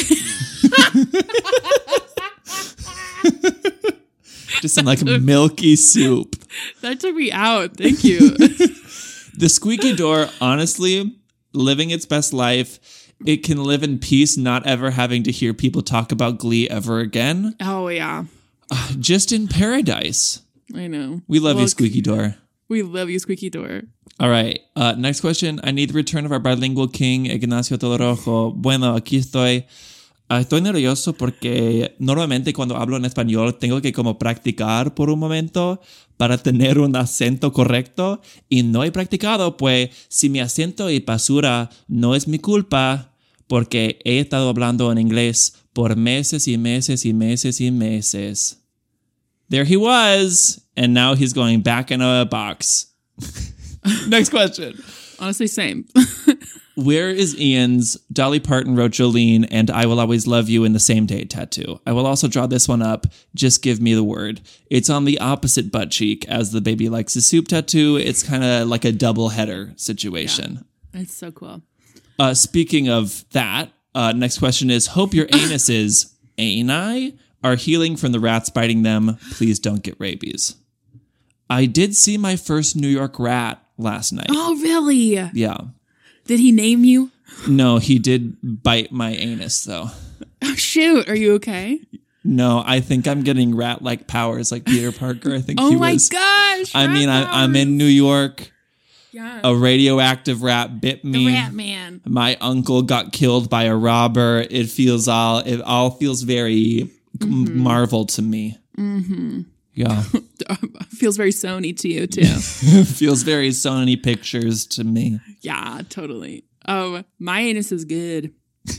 [SPEAKER 4] Just some like milky soup.
[SPEAKER 3] That took me out. Thank you.
[SPEAKER 4] The Squeaky Door, honestly, living its best life. It can live in peace, not ever having to hear people talk about Glee ever again.
[SPEAKER 3] Oh, yeah.
[SPEAKER 4] Just in paradise.
[SPEAKER 3] I know.
[SPEAKER 4] We love you, Squeaky Door.
[SPEAKER 3] We love you, Squeaky Door.
[SPEAKER 4] All right. Next question. I need the return of our bilingual king, Ignacio Todorojo. Bueno, aquí estoy. Estoy nervioso porque normalmente cuando hablo en español tengo que como practicar por un momento para tener un acento correcto y no he practicado, pues si mi acento es basura no es mi culpa porque he estado hablando en inglés por meses y meses y meses y meses. There he was, and now he's going back in a box. Next question.
[SPEAKER 3] Honestly, same.
[SPEAKER 4] Where is Ian's Dolly Parton wrote Jolene and I Will Always Love You in the Same Day tattoo? I will also draw this one up. Just give me the word. It's on the opposite butt cheek as the Baby Likes His Soup tattoo. It's kind of like a double header situation.
[SPEAKER 3] Yeah, it's so cool.
[SPEAKER 4] Speaking of that, next question is, hope your anuses, ani, are healing from the rats biting them. Please don't get rabies. I did see my first New York rat last night.
[SPEAKER 3] Oh, really?
[SPEAKER 4] Yeah.
[SPEAKER 3] Did he name you?
[SPEAKER 4] No, he did bite my anus, though.
[SPEAKER 3] Oh, shoot. Are you okay?
[SPEAKER 4] No, I think I'm getting rat-like powers like Peter Parker. I think
[SPEAKER 3] oh
[SPEAKER 4] he
[SPEAKER 3] my
[SPEAKER 4] was.
[SPEAKER 3] gosh.
[SPEAKER 4] I mean, I'm in New York.
[SPEAKER 3] Yeah.
[SPEAKER 4] A radioactive rat bit me.
[SPEAKER 3] The rat man.
[SPEAKER 4] My uncle got killed by a robber. It all feels very Marvel to me. Mm-hmm. Yeah.
[SPEAKER 3] Feels very Sony to you, too.
[SPEAKER 4] Feels very Sony Pictures to me.
[SPEAKER 3] Yeah, totally. Oh, my anus is good.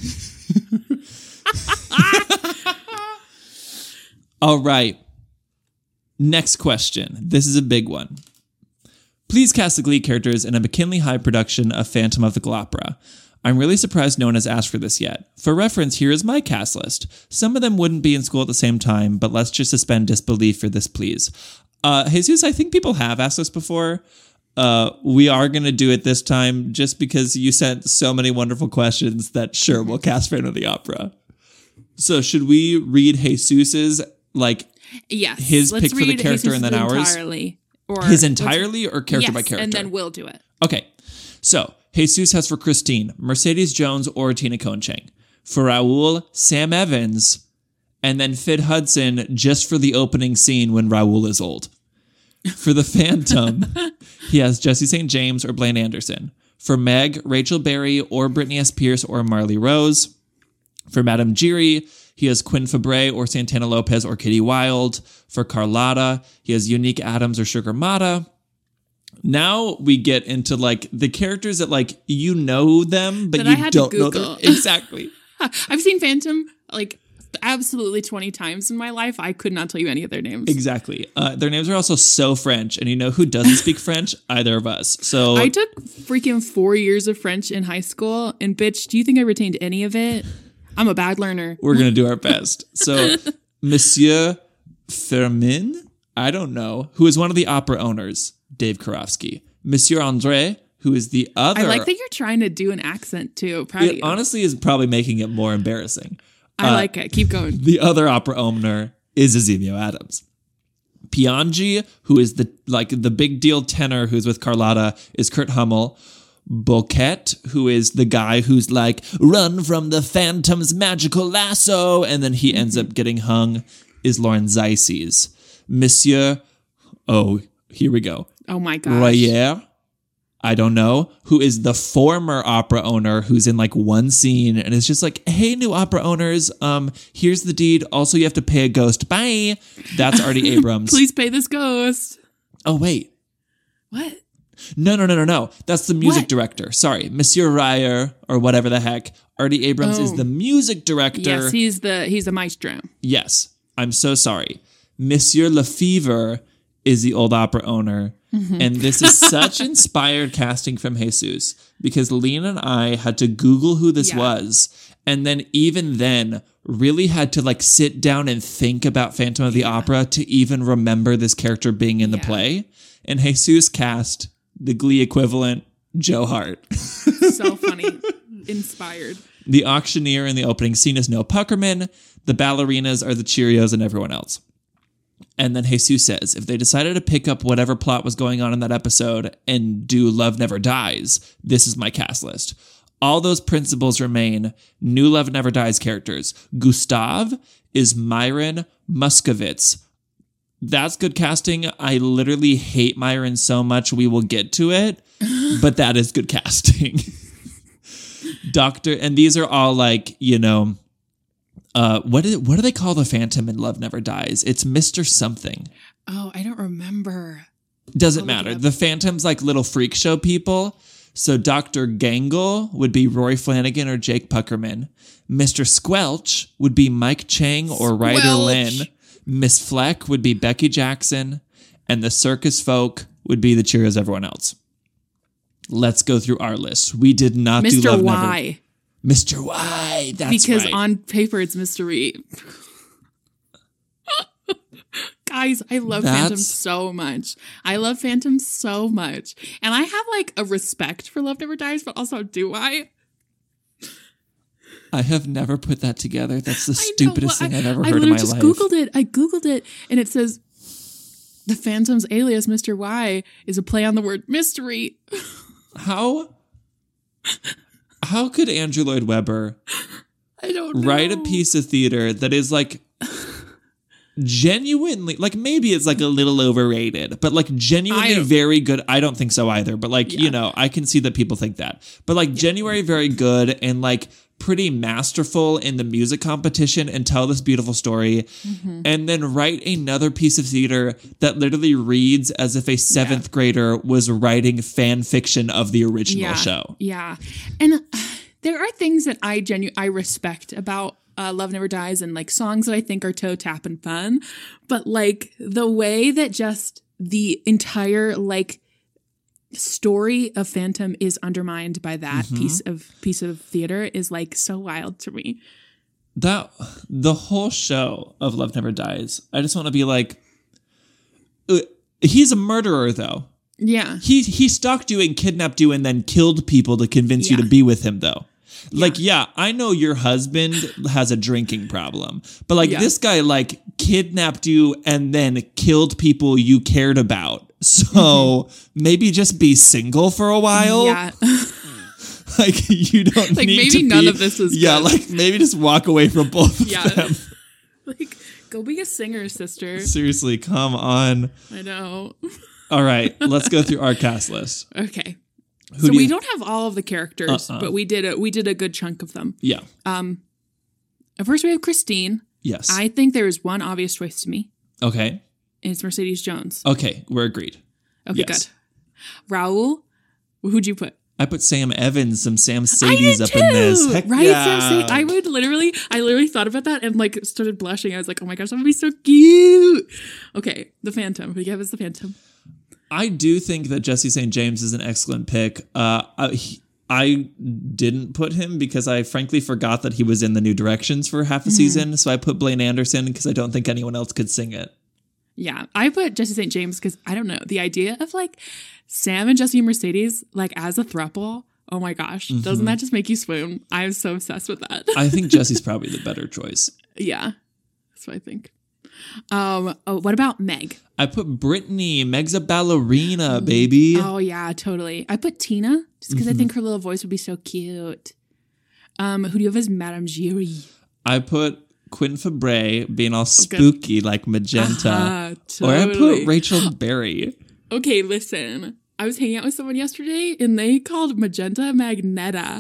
[SPEAKER 4] All right. Next question. This is a big one. Please cast the Glee characters in a McKinley High production of Phantom of the Galopera. I'm really surprised no one has asked for this yet. For reference, here is my cast list. Some of them wouldn't be in school at the same time, but let's just suspend disbelief for this, please. Jesus, I think people have asked us before. We are going to do it this time just because you sent so many wonderful questions that sure, we'll cast Phantom of the Opera. So should we read Jesus's,
[SPEAKER 3] yes,
[SPEAKER 4] his pick for the character and then ours? His entirely or character by character?
[SPEAKER 3] And then we'll do it.
[SPEAKER 4] Okay. So Jesus has for Christine, Mercedes Jones or Tina Cohen-Chang. For Raoul, Sam Evans. And then Fid Hudson just for the opening scene when Raoul is old. For the Phantom, he has Jesse St. James or Blaine Anderson. For Meg, Rachel Berry or Brittany S. Pierce or Marley Rose. For Madame Giry, he has Quinn Fabray or Santana Lopez or Kitty Wilde. For Carlotta, he has Unique Adams or Sugar Mata. Now we get into the characters that you know them, but you don't know them. Exactly.
[SPEAKER 3] I've seen Phantom absolutely 20 times in my life. I could not tell you any of their names.
[SPEAKER 4] Exactly. Their names are also so French, and you know who doesn't speak French? Either of us. So
[SPEAKER 3] I took freaking 4 years of French in high school, and bitch, do you think I retained any of it? I'm a bad learner.
[SPEAKER 4] We're gonna do our best. So Monsieur Firmin, I don't know, who is one of the opera owners, Dave Karofsky. Monsieur André, who is the other.
[SPEAKER 3] I like that you're trying to do an accent too. Proud of you.
[SPEAKER 4] Honestly is probably making it more embarrassing.
[SPEAKER 3] I like it. Keep going.
[SPEAKER 4] The other opera owner is Azimio Adams. Piangi, who is the big deal tenor who's with Carlotta, is Kurt Hummel. Boquette, who is the guy who's run from the Phantom's magical lasso, and then he ends up getting hung, is Lauren Zeises. Monsieur, here we go.
[SPEAKER 3] Oh my gosh.
[SPEAKER 4] Royer, I don't know, who is the former opera owner who's in one scene and is just hey, new opera owners, here's the deed. Also, you have to pay a ghost. Bye. That's Artie Abrams.
[SPEAKER 3] Please pay this ghost.
[SPEAKER 4] Oh, wait.
[SPEAKER 3] What?
[SPEAKER 4] No. That's the music director. Sorry. Monsieur Ryer or whatever the heck. Artie Abrams is the music director.
[SPEAKER 3] Yes, he's the maestro.
[SPEAKER 4] Yes. I'm so sorry. Monsieur Lefevre is the old opera owner. Mm-hmm. And this is such inspired casting from Jesus because Lena and I had to Google who this was. And then even then really had to sit down and think about Phantom of the Opera to even remember this character being in the play. And Jesus cast the Glee equivalent, Joe Hart.
[SPEAKER 3] So funny. Inspired.
[SPEAKER 4] The auctioneer in the opening scene is Noah Puckerman. The ballerinas are the Cheerios and everyone else. And then Jesus says, if they decided to pick up whatever plot was going on in that episode and do Love Never Dies, this is my cast list. All those principles remain. New Love Never Dies characters. Gustav is Myron Muscovitz. That's good casting. I literally hate Myron so much we will get to it, but that is good casting. And these are all what do they call the Phantom in Love Never Dies? It's Mr. Something.
[SPEAKER 3] Oh, I don't remember.
[SPEAKER 4] Doesn't matter. The Phantom's little freak show people. So Dr. Gangle would be Rory Flanagan or Jake Puckerman. Mr. Squelch would be Mike Chang or Ryder Lynn. Miss Fleck would be Becky Jackson. And the circus folk would be the Cheerios everyone else. Let's go through our list. We did not do Love
[SPEAKER 3] Y.
[SPEAKER 4] Never. Mr. Y. That's
[SPEAKER 3] because
[SPEAKER 4] right.
[SPEAKER 3] on paper it's Mystery. Guys, I love Phantom so much. I love Phantom so much. And I have a respect for Love Never Dies, but also do I?
[SPEAKER 4] I have never put that together. That's the stupidest thing I've ever heard in my life. I
[SPEAKER 3] Googled it, and it says the Phantom's alias, Mr. Y, is a play on the word mystery.
[SPEAKER 4] How could Andrew Lloyd Webber write a piece of theater that is genuinely maybe it's a little overrated, but genuinely very good? I don't think so either, but I can see that people think that, but genuinely very good and pretty masterful in the music competition and tell this beautiful story, and then write another piece of theater that literally reads as if a 7th grader was writing fan fiction of the original show.
[SPEAKER 3] Yeah. And there are things that I respect about Love Never Dies and songs that I think are toe tap and fun, but the way that just the entire story of Phantom is undermined by that piece of theater is like so wild to me.
[SPEAKER 4] That the whole show of Love Never Dies, I just want to be like, he's a murderer though.
[SPEAKER 3] Yeah.
[SPEAKER 4] He stalked you and kidnapped you and then killed people to convince you to be with him though. Like, yeah, I know your husband has a drinking problem, but like this guy like kidnapped you and then killed people you cared about. So maybe just be single for a while.
[SPEAKER 3] Yeah.
[SPEAKER 4] Like you don't
[SPEAKER 3] like
[SPEAKER 4] need
[SPEAKER 3] maybe
[SPEAKER 4] to
[SPEAKER 3] none
[SPEAKER 4] be,
[SPEAKER 3] of this is
[SPEAKER 4] yeah,
[SPEAKER 3] good.
[SPEAKER 4] like maybe just walk away from both of them.
[SPEAKER 3] Like go be a singer, sister.
[SPEAKER 4] Seriously, come on.
[SPEAKER 3] I know.
[SPEAKER 4] All right, let's go through our cast list.
[SPEAKER 3] Okay.
[SPEAKER 4] Who
[SPEAKER 3] so
[SPEAKER 4] do
[SPEAKER 3] we
[SPEAKER 4] you-
[SPEAKER 3] don't have all of the characters, but we did a good chunk of them.
[SPEAKER 4] Yeah.
[SPEAKER 3] First we have Christine.
[SPEAKER 4] Yes.
[SPEAKER 3] I think there is one obvious choice to me.
[SPEAKER 4] Okay.
[SPEAKER 3] And it's Mercedes Jones.
[SPEAKER 4] Okay, we're agreed.
[SPEAKER 3] Okay,
[SPEAKER 4] Yes.
[SPEAKER 3] good. Raul, who'd you put?
[SPEAKER 4] I put Sam Evans, some Sam
[SPEAKER 3] I
[SPEAKER 4] Sadies
[SPEAKER 3] did
[SPEAKER 4] up in this.
[SPEAKER 3] too,
[SPEAKER 4] Heck
[SPEAKER 3] right?
[SPEAKER 4] yeah.
[SPEAKER 3] I literally thought about that and like started blushing. I was like, oh my gosh, that would be so cute. Okay, the Phantom. Who do you have as the Phantom?
[SPEAKER 4] I do think that Jesse St. James is an excellent pick. I didn't put him because I frankly forgot that he was in the New Directions for half a season. So I put Blaine Anderson because I don't think anyone else could sing it.
[SPEAKER 3] Yeah, I put Jesse St. James because I don't know, the idea of like Sam and Jesse and Mercedes like as a throuple. Oh my gosh, doesn't that just make you swoon? I'm so obsessed with that.
[SPEAKER 4] I think Jesse's probably the better choice.
[SPEAKER 3] Yeah, that's what I think. What about Meg?
[SPEAKER 4] I put Brittany. Meg's a ballerina, baby.
[SPEAKER 3] Oh yeah, totally. I put Tina just because I think her little voice would be so cute. Who do you have as Madame Giry?
[SPEAKER 4] I put Quinn Fabray being all spooky like magenta. Or I
[SPEAKER 3] Totally.
[SPEAKER 4] put Rachel Berry.
[SPEAKER 3] Okay, listen. I was hanging out with someone yesterday and they called Magenta Magneta.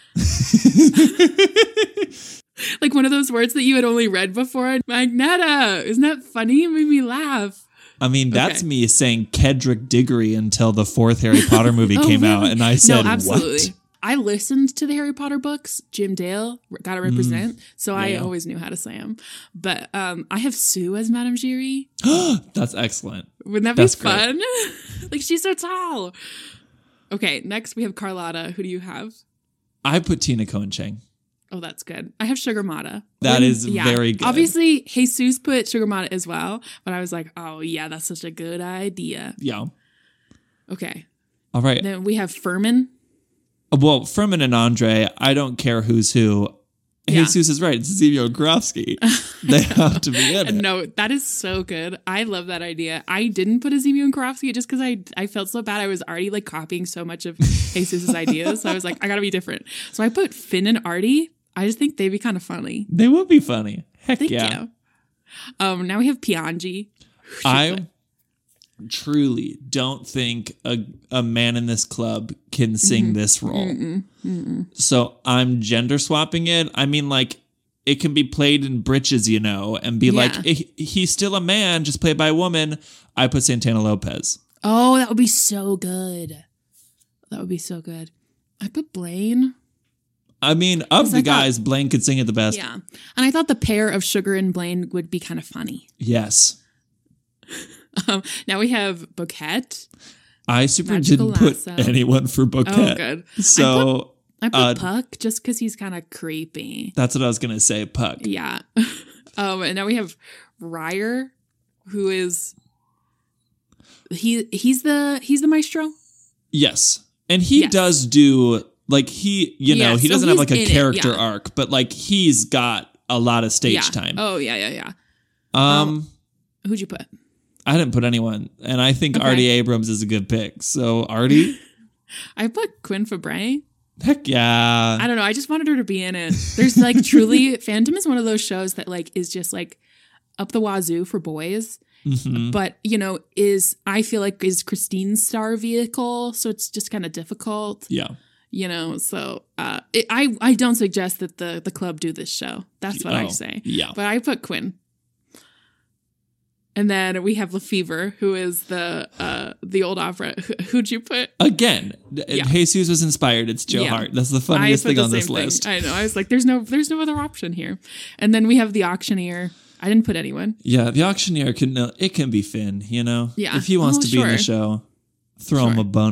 [SPEAKER 3] Like one of those words that you had only read before. Magneta. Isn't that funny? It made me laugh.
[SPEAKER 4] I mean, that's
[SPEAKER 3] Okay.
[SPEAKER 4] me saying Kedrick Diggory until the fourth Harry Potter movie came out. And I said,
[SPEAKER 3] no, absolutely.
[SPEAKER 4] what?
[SPEAKER 3] I listened to the Harry Potter books. Jim Dale, gotta represent. So I always knew how to say them. But I have Sue as Madame Giry.
[SPEAKER 4] That's excellent.
[SPEAKER 3] Wouldn't that be
[SPEAKER 4] That's great.
[SPEAKER 3] fun? Like she's so tall. Okay, next we have Carlotta. Who do you have?
[SPEAKER 4] I put Tina Cohen Chang.
[SPEAKER 3] Oh, that's good. I have Sugar Mata.
[SPEAKER 4] That is very good.
[SPEAKER 3] Obviously, Jesus put Sugar Mata as well, but I was like, oh yeah, that's such a good idea.
[SPEAKER 4] Yeah.
[SPEAKER 3] Okay.
[SPEAKER 4] All right.
[SPEAKER 3] Then we have Furman.
[SPEAKER 4] Well, Furman and Andre, I don't care who's who.
[SPEAKER 3] Yeah.
[SPEAKER 4] Jesus is right. It's Zevio Grofsky. They have to be in it.
[SPEAKER 3] No, that is so good. I love that idea. I didn't put a Zemu and Karofsky just because I felt so bad. I was already like copying so much of Jesus's ideas. So I was like, I gotta be different. So I put Finn and Artie. I just think they'd be kind of funny.
[SPEAKER 4] They would be funny. Heck
[SPEAKER 3] Thank
[SPEAKER 4] yeah.
[SPEAKER 3] you. Now we have Pianji.
[SPEAKER 4] I truly don't think a man in this club can sing this role. So I'm gender swapping it. I mean, like, it can be played in britches, you know, and be like, he's still a man, just played by a woman. I put Santana Lopez.
[SPEAKER 3] Oh, that would be so good. That would be so good. I put Blaine.
[SPEAKER 4] I mean, of the
[SPEAKER 3] I
[SPEAKER 4] guys, Blaine could sing it the best.
[SPEAKER 3] Yeah. And I thought the pair of Sugar and Blaine would be kind of funny.
[SPEAKER 4] Yes.
[SPEAKER 3] Now we have Bouquet.
[SPEAKER 4] I super
[SPEAKER 3] Magical
[SPEAKER 4] didn't put
[SPEAKER 3] Lasso.
[SPEAKER 4] anyone for Bouquet.
[SPEAKER 3] Oh, good.
[SPEAKER 4] So
[SPEAKER 3] I put Puck just because he's kind of creepy.
[SPEAKER 4] that's what I was going to say, Puck.
[SPEAKER 3] Yeah. And now we have Ryer, who is he's the maestro.
[SPEAKER 4] Yes. And he
[SPEAKER 3] Yes.
[SPEAKER 4] does do, like, he, you know,
[SPEAKER 3] Yeah,
[SPEAKER 4] he
[SPEAKER 3] so
[SPEAKER 4] doesn't have
[SPEAKER 3] he's
[SPEAKER 4] like a
[SPEAKER 3] in it,
[SPEAKER 4] character
[SPEAKER 3] yeah.
[SPEAKER 4] arc, but like he's got a lot of stage
[SPEAKER 3] Yeah.
[SPEAKER 4] time.
[SPEAKER 3] Oh yeah. Who'd you put?
[SPEAKER 4] I didn't put anyone. And I think
[SPEAKER 3] Okay.
[SPEAKER 4] Artie Abrams is a good pick. So Artie,
[SPEAKER 3] I put Quinn Fabray.
[SPEAKER 4] heck yeah.
[SPEAKER 3] I don't know. I just wanted her to be in it. There's like truly, Phantom is one of those shows that like is just like up the wazoo for boys.
[SPEAKER 4] Mm-hmm.
[SPEAKER 3] But, you know, I feel like is Christine's star vehicle. So it's just kind of difficult,
[SPEAKER 4] Yeah.
[SPEAKER 3] you know. So I don't suggest that the club do this show. That's what I
[SPEAKER 4] Oh,
[SPEAKER 3] say.
[SPEAKER 4] yeah.
[SPEAKER 3] But I put Quinn. And then we have Lefevre, who is the old opera. Who'd you put?
[SPEAKER 4] Again, Jesus was inspired. It's Joe
[SPEAKER 3] Yeah.
[SPEAKER 4] Hart. That's the
[SPEAKER 3] I
[SPEAKER 4] funniest
[SPEAKER 3] put
[SPEAKER 4] thing
[SPEAKER 3] the
[SPEAKER 4] on this
[SPEAKER 3] same thing.
[SPEAKER 4] list.
[SPEAKER 3] I know. I was like, there's no other option here. And then we have the auctioneer. I didn't put anyone.
[SPEAKER 4] Yeah, the auctioneer can be Finn, you know?
[SPEAKER 3] Yeah.
[SPEAKER 4] If he wants
[SPEAKER 3] Oh,
[SPEAKER 4] to be in the
[SPEAKER 3] sure.
[SPEAKER 4] show, throw him
[SPEAKER 3] Sure.
[SPEAKER 4] a bone.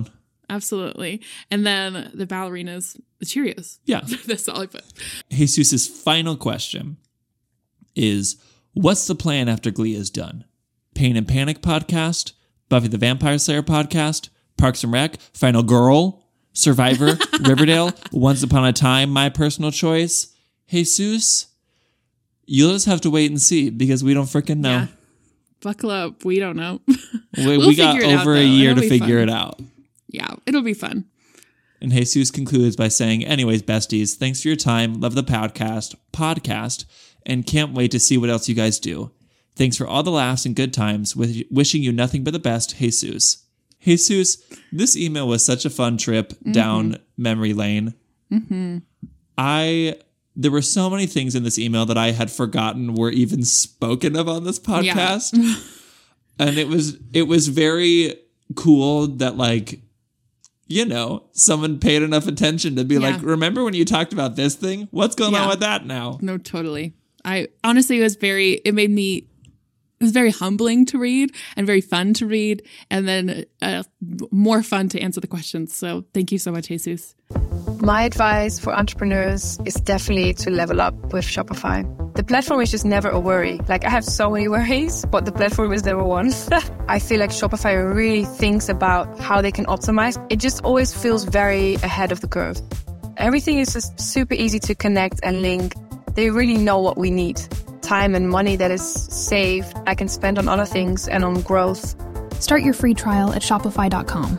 [SPEAKER 3] absolutely. And then the ballerinas, the Cheerios.
[SPEAKER 4] Yeah.
[SPEAKER 3] That's all I put.
[SPEAKER 4] Jesus' final question is, what's the plan after Glee is done? Pain and Panic podcast, Buffy the Vampire Slayer podcast, Parks and Rec, Final Girl, Survivor, Riverdale, Once Upon a Time, my personal choice. Jesus, you'll just have to wait and see because we don't freaking know.
[SPEAKER 3] Yeah. Buckle up. We don't know.
[SPEAKER 4] We got over a year to figure it out.
[SPEAKER 3] Yeah, it'll be fun.
[SPEAKER 4] And Jesus concludes by saying, anyways, besties, thanks for your time. Love the podcast, and can't wait to see what else you guys do. Thanks for all the laughs and good times. Wishing you nothing but the best, Jesus. Jesus, this email was such a fun trip down memory lane. Mm-hmm. There were so many things in this email that I had forgotten were even spoken of on this podcast. Yeah. And it was very cool that, like, you know, someone paid enough attention to be like, remember when you talked about this thing? What's going on with that now?
[SPEAKER 3] No, totally. I honestly, it was very humbling to read and very fun to read, and then more fun to answer the questions. So thank you so much, Jesus.
[SPEAKER 5] My advice for entrepreneurs is definitely to level up with Shopify. The platform is just never a worry. Like, I have so many worries, but the platform is never one. I feel like Shopify really thinks about how they can optimize. It just always feels very ahead of the curve. Everything is just super easy to connect and link. They really know what we need. Time and money that is saved, I can spend on other things and on growth.
[SPEAKER 6] Start your free trial at Shopify.com.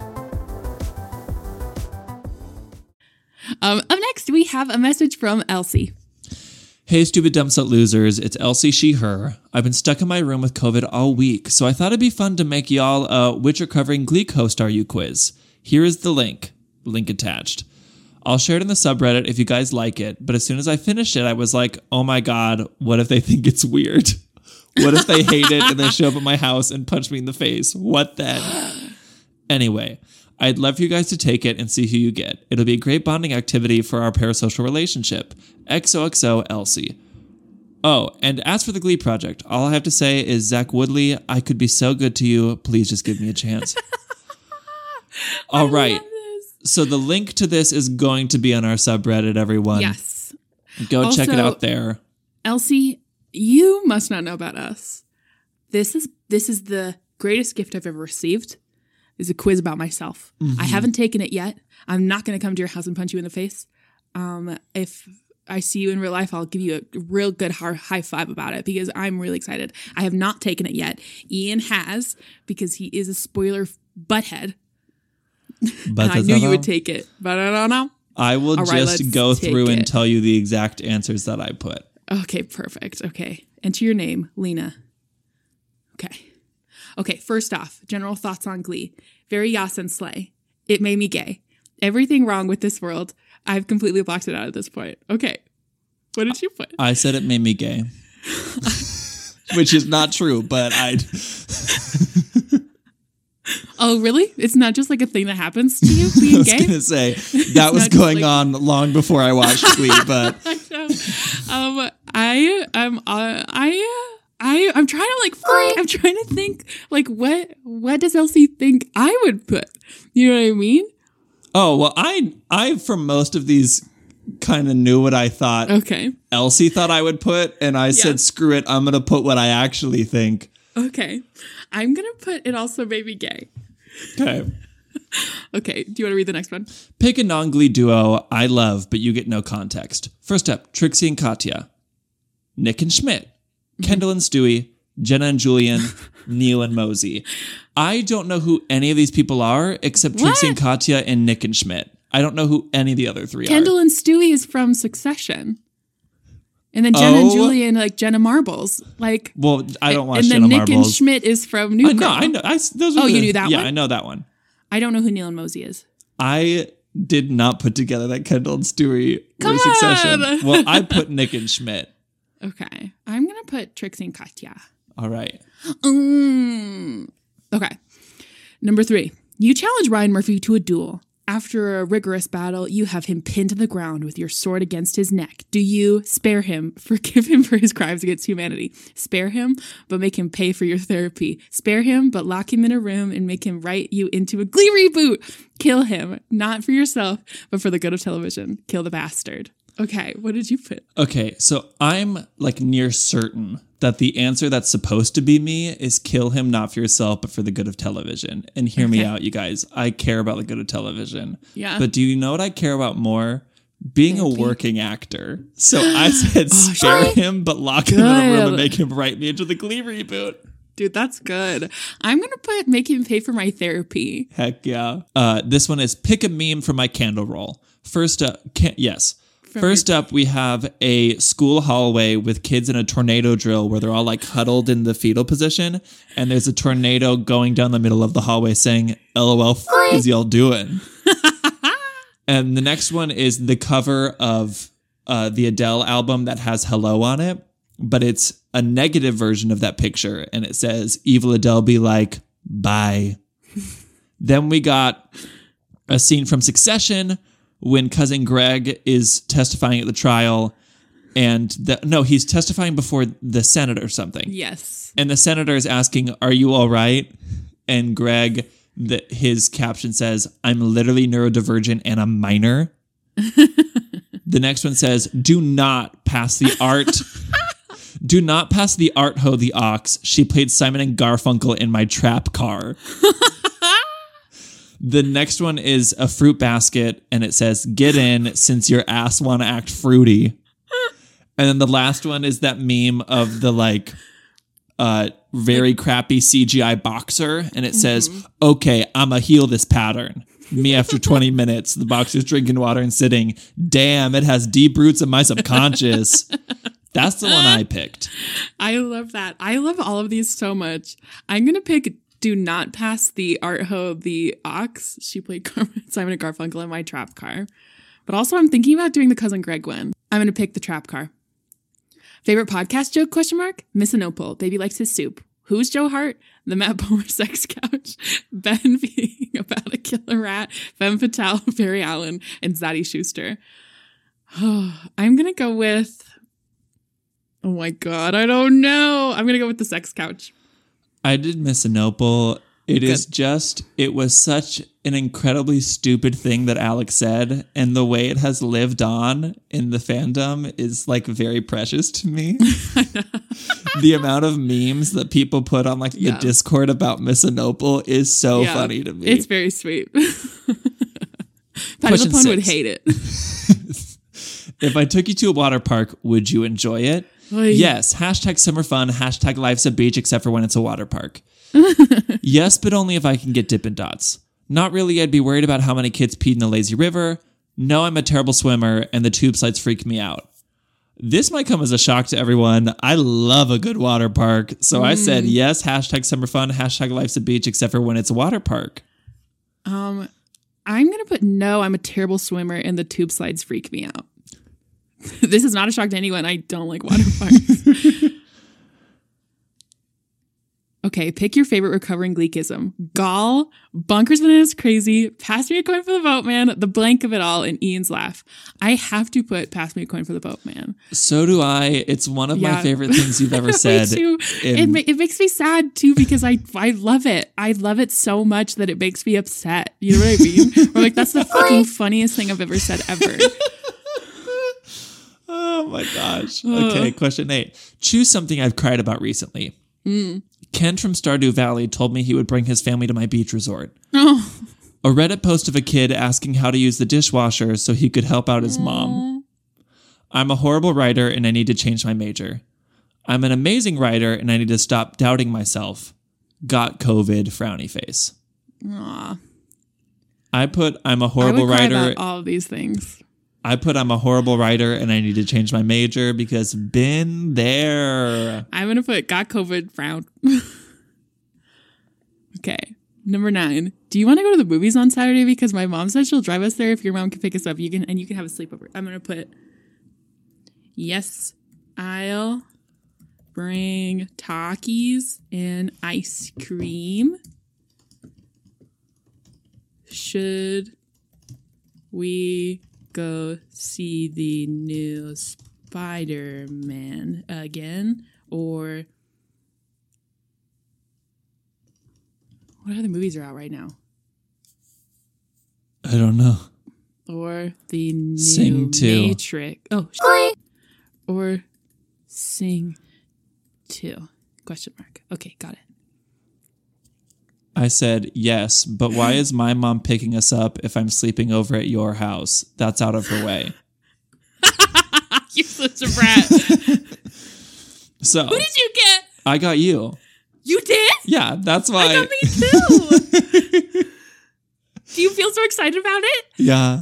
[SPEAKER 3] Up next, we have a message from Elsie.
[SPEAKER 4] Hey, stupid dumb slut losers. It's Elsie, she, her. I've been stuck in my room with COVID all week, so I thought it'd be fun to make y'all a which recovering Glee host are you quiz. Here is the link attached. I'll share it in the subreddit if you guys like it, but as soon as I finished it, I was like, oh my God, what if they think it's weird? What if they hate it and they show up at my house and punch me in the face? What then? Anyway, I'd love for you guys to take it and see who you get. It'll be a great bonding activity for our parasocial relationship. XOXO Elsie. Oh, and as for the Glee project, all I have to say is, Zach Woodley, I could be so good to you. Please just give me a chance. All right. So the link to this is going to be on our subreddit, everyone.
[SPEAKER 3] Yes.
[SPEAKER 4] Go check it out there.
[SPEAKER 3] Elsie, you must not know about us. This is the greatest gift I've ever received. Is a quiz about myself. Mm-hmm. I haven't taken it yet. I'm not going to come to your house and punch you in the face. If I see you in real life, I'll give you a real good high five about it because I'm really excited. I have not taken it yet. Ian has, because he is a spoiler butthead. But I knew you would take it, but I don't know.
[SPEAKER 4] I will just go through and tell you the exact answers that I put.
[SPEAKER 3] Okay, perfect. Okay. Enter your name, Lena. Okay, first off, general thoughts on Glee. Very Yas and Slay. It made me gay. Everything wrong with this world. I've completely blocked it out at this point. Okay. What did you put?
[SPEAKER 4] I said it made me gay. Which is not true, but
[SPEAKER 3] Oh, really? It's not just like a thing that happens to you being gay?
[SPEAKER 4] I was going to say, that was going on long before I watched Glee, but...
[SPEAKER 3] I'm trying to think, like, what does Elsie think I would put? You know what I mean?
[SPEAKER 4] Oh, well, I for most of these kind of knew what I thought Elsie thought I would put, and I said, screw it, I'm going to put what I actually think.
[SPEAKER 3] Okay. I'm going to put it also made me gay.
[SPEAKER 4] Okay.
[SPEAKER 3] Okay. Do you want to read the next one?
[SPEAKER 4] Pick a non-Glee duo I love, but you get no context. First up, Trixie and Katya. Nick and Schmidt. Kendall and Stewie. Jenna and Julian. Neil and Mosey. I don't know who any of these people are except Trixie and Katya and Nick and Schmidt. I don't know who any of the other three are.
[SPEAKER 3] Kendall and Stewie is from Succession. And then Jenna and Julian, like Jenna Marbles. Like,
[SPEAKER 4] well, I don't watch Jenna
[SPEAKER 3] Marbles. And then
[SPEAKER 4] Nick
[SPEAKER 3] and Schmidt is from New Girl.
[SPEAKER 4] I know.
[SPEAKER 3] You knew that one?
[SPEAKER 4] Yeah, I know that one.
[SPEAKER 3] I don't know who Neil and Mosey is.
[SPEAKER 4] I did not put together that Kendall and Stewie were Succession. Well, I put Nick and Schmidt.
[SPEAKER 3] Okay. I'm going to put Trixie and Katya.
[SPEAKER 4] All right.
[SPEAKER 3] Okay. Number 3. You challenge Ryan Murphy to a duel. After a rigorous battle, you have him pinned to the ground with your sword against his neck. Do you spare him, forgive him for his crimes against humanity? Spare him, but make him pay for your therapy. Spare him, but lock him in a room and make him write you into a Glee reboot. Kill him, not for yourself, but for the good of television. Kill the bastard. Okay, what did you put?
[SPEAKER 4] Okay, so I'm like near certain that the answer that's supposed to be me is kill him not for yourself, but for the good of television. And hear me out, you guys. I care about the good of television.
[SPEAKER 3] Yeah.
[SPEAKER 4] But do you know what I care about more? Being a working actor. So I said spare him, but lock him in a room and make him write me into the Glee reboot.
[SPEAKER 3] Dude, that's good. I'm going to put make him pay for my therapy.
[SPEAKER 4] Heck yeah. This one is pick a meme from my candle roll. First up, First up, we have a school hallway with kids in a tornado drill where they're all like huddled in the fetal position. And there's a tornado going down the middle of the hallway saying, LOL, is y'all doing? And the next one is the cover of the Adele album that has Hello on it. But it's a negative version of that picture. And it says, Evil Adele be like, bye. Then we got a scene from Succession when cousin Greg is testifying at the trial and he's testifying before the Senate or something.
[SPEAKER 3] Yes. And
[SPEAKER 4] the senator is asking, are you all right? And Greg, his caption says, I'm literally neurodivergent and a minor. The next one says, do not pass the art hoe the ox. She played Simon and Garfunkel in my trap car. The next one is a fruit basket, and it says, get in since your ass want to act fruity. And then the last one is that meme of the very crappy CGI boxer, and it says, okay, I'ma heal this pattern. Me after 20 minutes, the boxer's drinking water and sitting, damn, it has deep roots in my subconscious. That's the one I picked.
[SPEAKER 3] I love that. I love all of these so much. I'm going to pick do not pass the art hoe the ox. She played Simon and Garfunkel in my trap car. But also I'm thinking about doing the cousin Greg one. I'm going to pick the trap car. Favorite podcast joke, ? Miss Anopal. Baby likes his soup. Who's Joe Hart? The Matt Bomer sex couch. Ben being about to kill a rat. Femme Fatale, Barry Allen, and Zadie Schuster. I'm going to go with... Oh my God, I don't know. I'm going to go with the sex couch.
[SPEAKER 4] I did Miss Anopal. It was such an incredibly stupid thing that Alex said, and the way it has lived on in the fandom is like very precious to me. The amount of memes that people put on the Discord about Miss Anopal is so funny to me.
[SPEAKER 3] It's very sweet. Patty LuPone would hate it.
[SPEAKER 4] If I took you to a water park, would you enjoy it? Yes. #summer fun. #life's a beach except for when it's a water park. Yes, but only if I can get Dippin' Dots. Not really. I'd be worried about how many kids peed in the lazy river. No, I'm a terrible swimmer and the tube slides freak me out. This might come as a shock to everyone. I love a good water park. So I said yes, #summer fun. #life's a beach except for when it's a water park.
[SPEAKER 3] I'm going to put no, I'm a terrible swimmer and the tube slides freak me out. This is not a shock to anyone. I don't like water parks. Okay, pick your favorite recovering Gleekism. Gall, Bunkers Bananas Crazy, Pass Me a Coin for the Boatman, the blank of it all, and Ian's Laugh. I have to put Pass Me a Coin for the Boatman.
[SPEAKER 4] So do I. It's one of my favorite things you've ever said.
[SPEAKER 3] Me too. It makes me sad too because I love it. I love it so much that it makes me upset. You know what I mean? Or that's the fucking funniest thing I've ever said ever.
[SPEAKER 4] Oh my gosh. Okay, question 8. Choose something I've cried about recently. Ken from Stardew Valley told me he would bring his family to my beach resort.
[SPEAKER 3] Oh.
[SPEAKER 4] A Reddit post of a kid asking how to use the dishwasher so he could help out his mom. I'm a horrible writer and I need to change my major. I'm an amazing writer and I need to stop doubting myself. Got COVID, frowny face.
[SPEAKER 3] Aw.
[SPEAKER 4] I put I'm a horrible writer.
[SPEAKER 3] Cry about all of these things.
[SPEAKER 4] I put I'm a horrible writer and I need to change my major because been there.
[SPEAKER 3] I'm going to put got COVID, frown. Okay. Number 9. Do you want to go to the movies on Saturday? Because my mom said she'll drive us there if your mom can pick us up. You can have a sleepover. I'm going to put yes, I'll bring Takis and ice cream. Should we go see the new Spider-Man again? Or what other movies are out right now?
[SPEAKER 4] I don't know.
[SPEAKER 3] Or the new
[SPEAKER 4] Sing 2.
[SPEAKER 3] Matrix. Oh, or Sing 2? Question mark. Okay, got it.
[SPEAKER 4] I said, yes, but why is my mom picking us up if I'm sleeping over at your house? That's out of her way.
[SPEAKER 3] You're such a brat.
[SPEAKER 4] So,
[SPEAKER 3] Who did you get?
[SPEAKER 4] I got you.
[SPEAKER 3] You did?
[SPEAKER 4] Yeah, that's why.
[SPEAKER 3] I got me too. Do you feel so excited about it?
[SPEAKER 4] Yeah.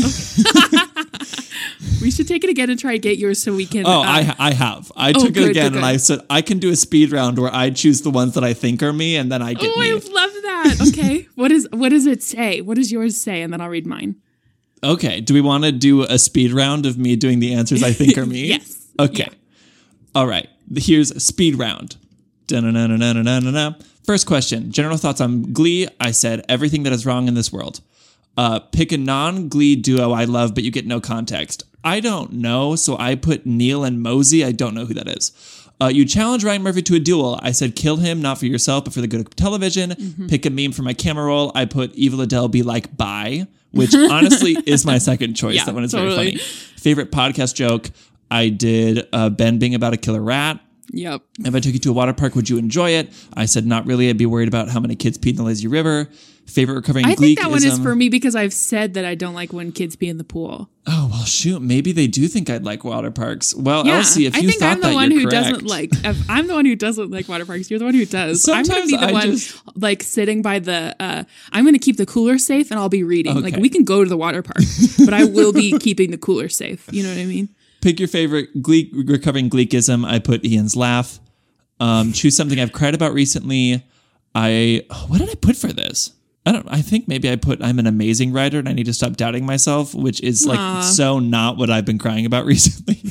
[SPEAKER 3] We should take it again and try to get yours so we can.
[SPEAKER 4] Oh, I have. I took
[SPEAKER 3] good,
[SPEAKER 4] it again
[SPEAKER 3] good.
[SPEAKER 4] and I said I can do a speed round where I choose the ones that I think are me and then I get me.
[SPEAKER 3] I love that. Okay. What does it say? What does yours say? And then I'll read mine.
[SPEAKER 4] Okay. Do we want to do a speed round of me doing the answers I think are me?
[SPEAKER 3] Yes.
[SPEAKER 4] Okay.
[SPEAKER 3] Yeah.
[SPEAKER 4] All right. Here's a speed round. Da-na-na-na-na-na-na-na. First question. General thoughts on Glee. I said everything that is wrong in this world. Pick a non-Glee duo I love, but you get no context. I don't know, so I put Neil and Mosey. I don't know who that is. You challenge Ryan Murphy to a duel. I said kill him, not for yourself, but for the good of television. Mm-hmm. Pick a meme for my camera roll. I put Evil Adele be like bye, which honestly is my second choice.
[SPEAKER 3] Yeah,
[SPEAKER 4] that one is
[SPEAKER 3] totally.
[SPEAKER 4] very funny. Favorite podcast joke. I did Ben being about a killer rat.
[SPEAKER 3] Yep.
[SPEAKER 4] If I took you to a water park, would you enjoy it? I said not really. I'd be worried about how many kids peed in the lazy river. Favorite recovering Gleekism.
[SPEAKER 3] I think that one is for me because I've said that I don't like when kids pee in the pool.
[SPEAKER 4] Oh, well, shoot. Maybe they do think I'd like water parks. Well,
[SPEAKER 3] Yeah,
[SPEAKER 4] Elsie, if you thought that, you're correct.
[SPEAKER 3] If I'm the one who doesn't like water parks. You're the one who does.
[SPEAKER 4] Sometimes
[SPEAKER 3] I'm going to be the one like sitting by the, I'm going to keep the cooler safe and I'll be reading.
[SPEAKER 4] Okay.
[SPEAKER 3] Like we can go to the water park, but I will be keeping the cooler safe. You know what I mean?
[SPEAKER 4] Pick your favorite recovering Gleekism. I put Ian's laugh. Choose something I've cried about recently. What did I put for this? I think maybe I put I'm an amazing writer and I need to stop doubting myself, which is like so not what I've been crying about recently.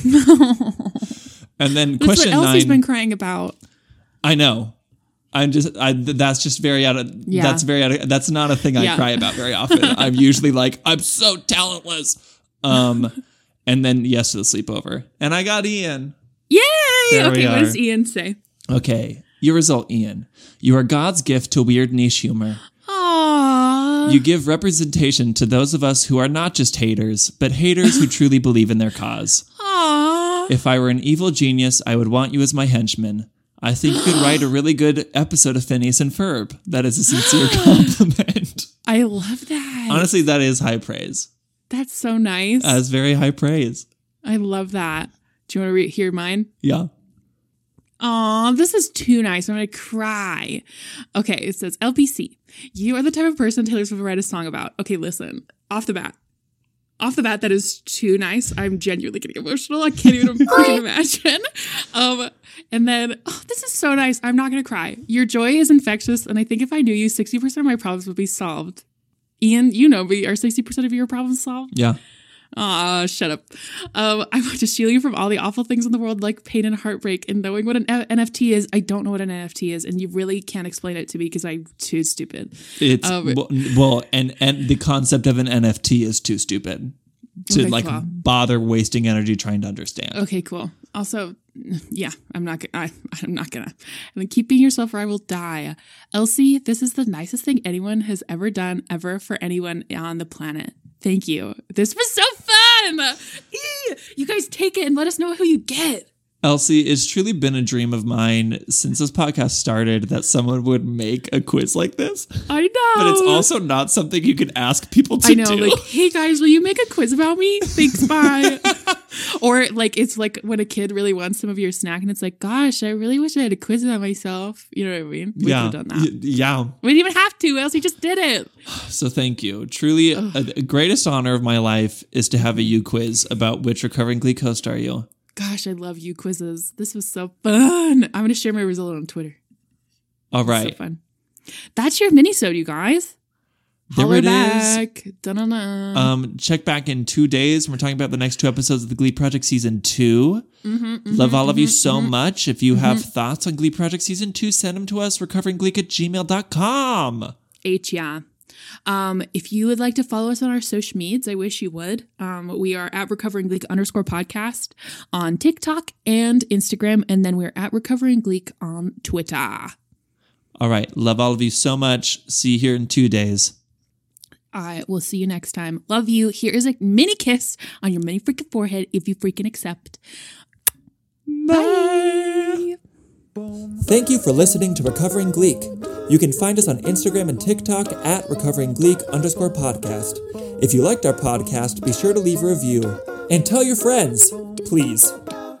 [SPEAKER 4] And then
[SPEAKER 3] That's
[SPEAKER 4] question
[SPEAKER 3] what
[SPEAKER 4] 9.
[SPEAKER 3] Elsie's been crying about.
[SPEAKER 4] I know. That's just very out of,
[SPEAKER 3] Yeah.
[SPEAKER 4] That's not a thing I cry about very often. I'm usually like, I'm so talentless. And then yes to the sleepover. And I got Ian.
[SPEAKER 3] Yay!
[SPEAKER 4] There we
[SPEAKER 3] Okay, what
[SPEAKER 4] are.
[SPEAKER 3] does Ian say?
[SPEAKER 4] Okay. Your result, Ian. You are God's gift to weird niche humor.
[SPEAKER 3] Aww.
[SPEAKER 4] You give representation to those of us who are not just haters, but haters who truly believe in their cause.
[SPEAKER 3] Aww.
[SPEAKER 4] If I were an evil genius, I would want you as my henchman. I think you could write a really good episode of Phineas and Ferb. That is a sincere compliment.
[SPEAKER 3] I love that.
[SPEAKER 4] Honestly, that is high praise.
[SPEAKER 3] That's so nice.
[SPEAKER 4] That is very high praise.
[SPEAKER 3] I love that. Do you want to hear mine?
[SPEAKER 4] Yeah.
[SPEAKER 3] Aw, this is too nice. I'm going to cry. Okay, it says, LPC, you are the type of person Taylor Swift would write a song about. Okay, listen, off the bat, that is too nice. I'm genuinely getting emotional. I can't even freaking imagine. And then, this is so nice. I'm not going to cry. Your joy is infectious, and I think if I knew you, 60% of my problems would be solved. Ian, you know me. Are 60% of your problems solved?
[SPEAKER 4] Yeah.
[SPEAKER 3] Aw, shut up. I want to shield you from all the awful things in the world like pain and heartbreak and knowing what an NFT is. I don't know what an NFT is, and you really can't explain it to me because I'm too stupid.
[SPEAKER 4] It's and the concept of an NFT is too stupid to
[SPEAKER 3] cool.
[SPEAKER 4] bother wasting energy trying to understand.
[SPEAKER 3] Okay, cool. Also, yeah, I'm not gonna. And then keep being yourself or I will die. Elsie, this is the nicest thing anyone has ever done ever for anyone on the planet. Thank you. This was so fun. You guys take it and let us know who you get.
[SPEAKER 4] Elsie, it's truly been a dream of mine since this podcast started that someone would make a quiz like this.
[SPEAKER 3] I know.
[SPEAKER 4] But it's also not something you can ask people to do.
[SPEAKER 3] like, hey guys, will you make a quiz about me? Thanks, bye. Or like, it's like when a kid really wants some of your snack and it's like, gosh, I really wish I had a quiz about myself. You know what I mean? We could have done that.
[SPEAKER 4] Yeah.
[SPEAKER 3] We didn't even have to, Elsie just did it.
[SPEAKER 4] So thank you. Truly, the greatest honor of my life is to have a you quiz about which recovering Glee co-star you.
[SPEAKER 3] Gosh, I love you quizzes. This was so fun. I'm going to share my result on Twitter.
[SPEAKER 4] All right.
[SPEAKER 3] So fun. That's your mini-sode, you guys.
[SPEAKER 4] There it
[SPEAKER 3] back.
[SPEAKER 4] is.
[SPEAKER 3] Da-na-na.
[SPEAKER 4] Check back in 2 days. We're talking about the next 2 episodes of the Glee Project Season 2. Love all of you so much. If you have thoughts on Glee Project Season 2, send them to us, recoveringgleek@gmail.com.
[SPEAKER 3] Yeah. If you would like to follow us on our social medias, I wish you would. We are at Recovering Gleek _podcast on TikTok and Instagram. And then we're at Recovering Gleek on Twitter.
[SPEAKER 4] All right. Love all of you so much. See you here in 2 days.
[SPEAKER 3] I will see you next time. Love you. Here is a mini kiss on your mini freaking forehead if you freaking accept. Bye.
[SPEAKER 7] Thank you for listening to Recovering Gleek. You can find us on Instagram and TikTok at Recovering Gleek _podcast. If you liked our podcast, be sure to leave a review. And tell your friends, please.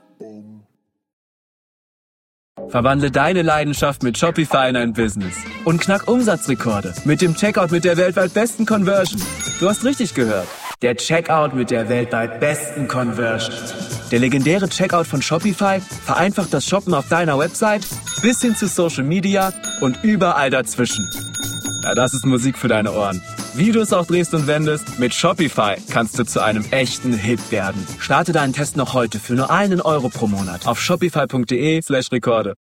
[SPEAKER 8] Verwandle deine Leidenschaft mit Shopify in ein Business und knack Umsatzrekorde mit dem Checkout mit der weltweit besten Conversion. Du hast richtig gehört. Der Checkout mit der weltweit besten Conversion. Der legendäre Checkout von Shopify vereinfacht das Shoppen auf deiner Website bis hin zu Social Media und überall dazwischen. Ja, das ist Musik für deine Ohren. Wie du es auch drehst und wendest, mit Shopify kannst du zu einem echten Hit werden. Starte deinen Test noch heute für nur €1 pro Monat auf shopify.de/Rekorde.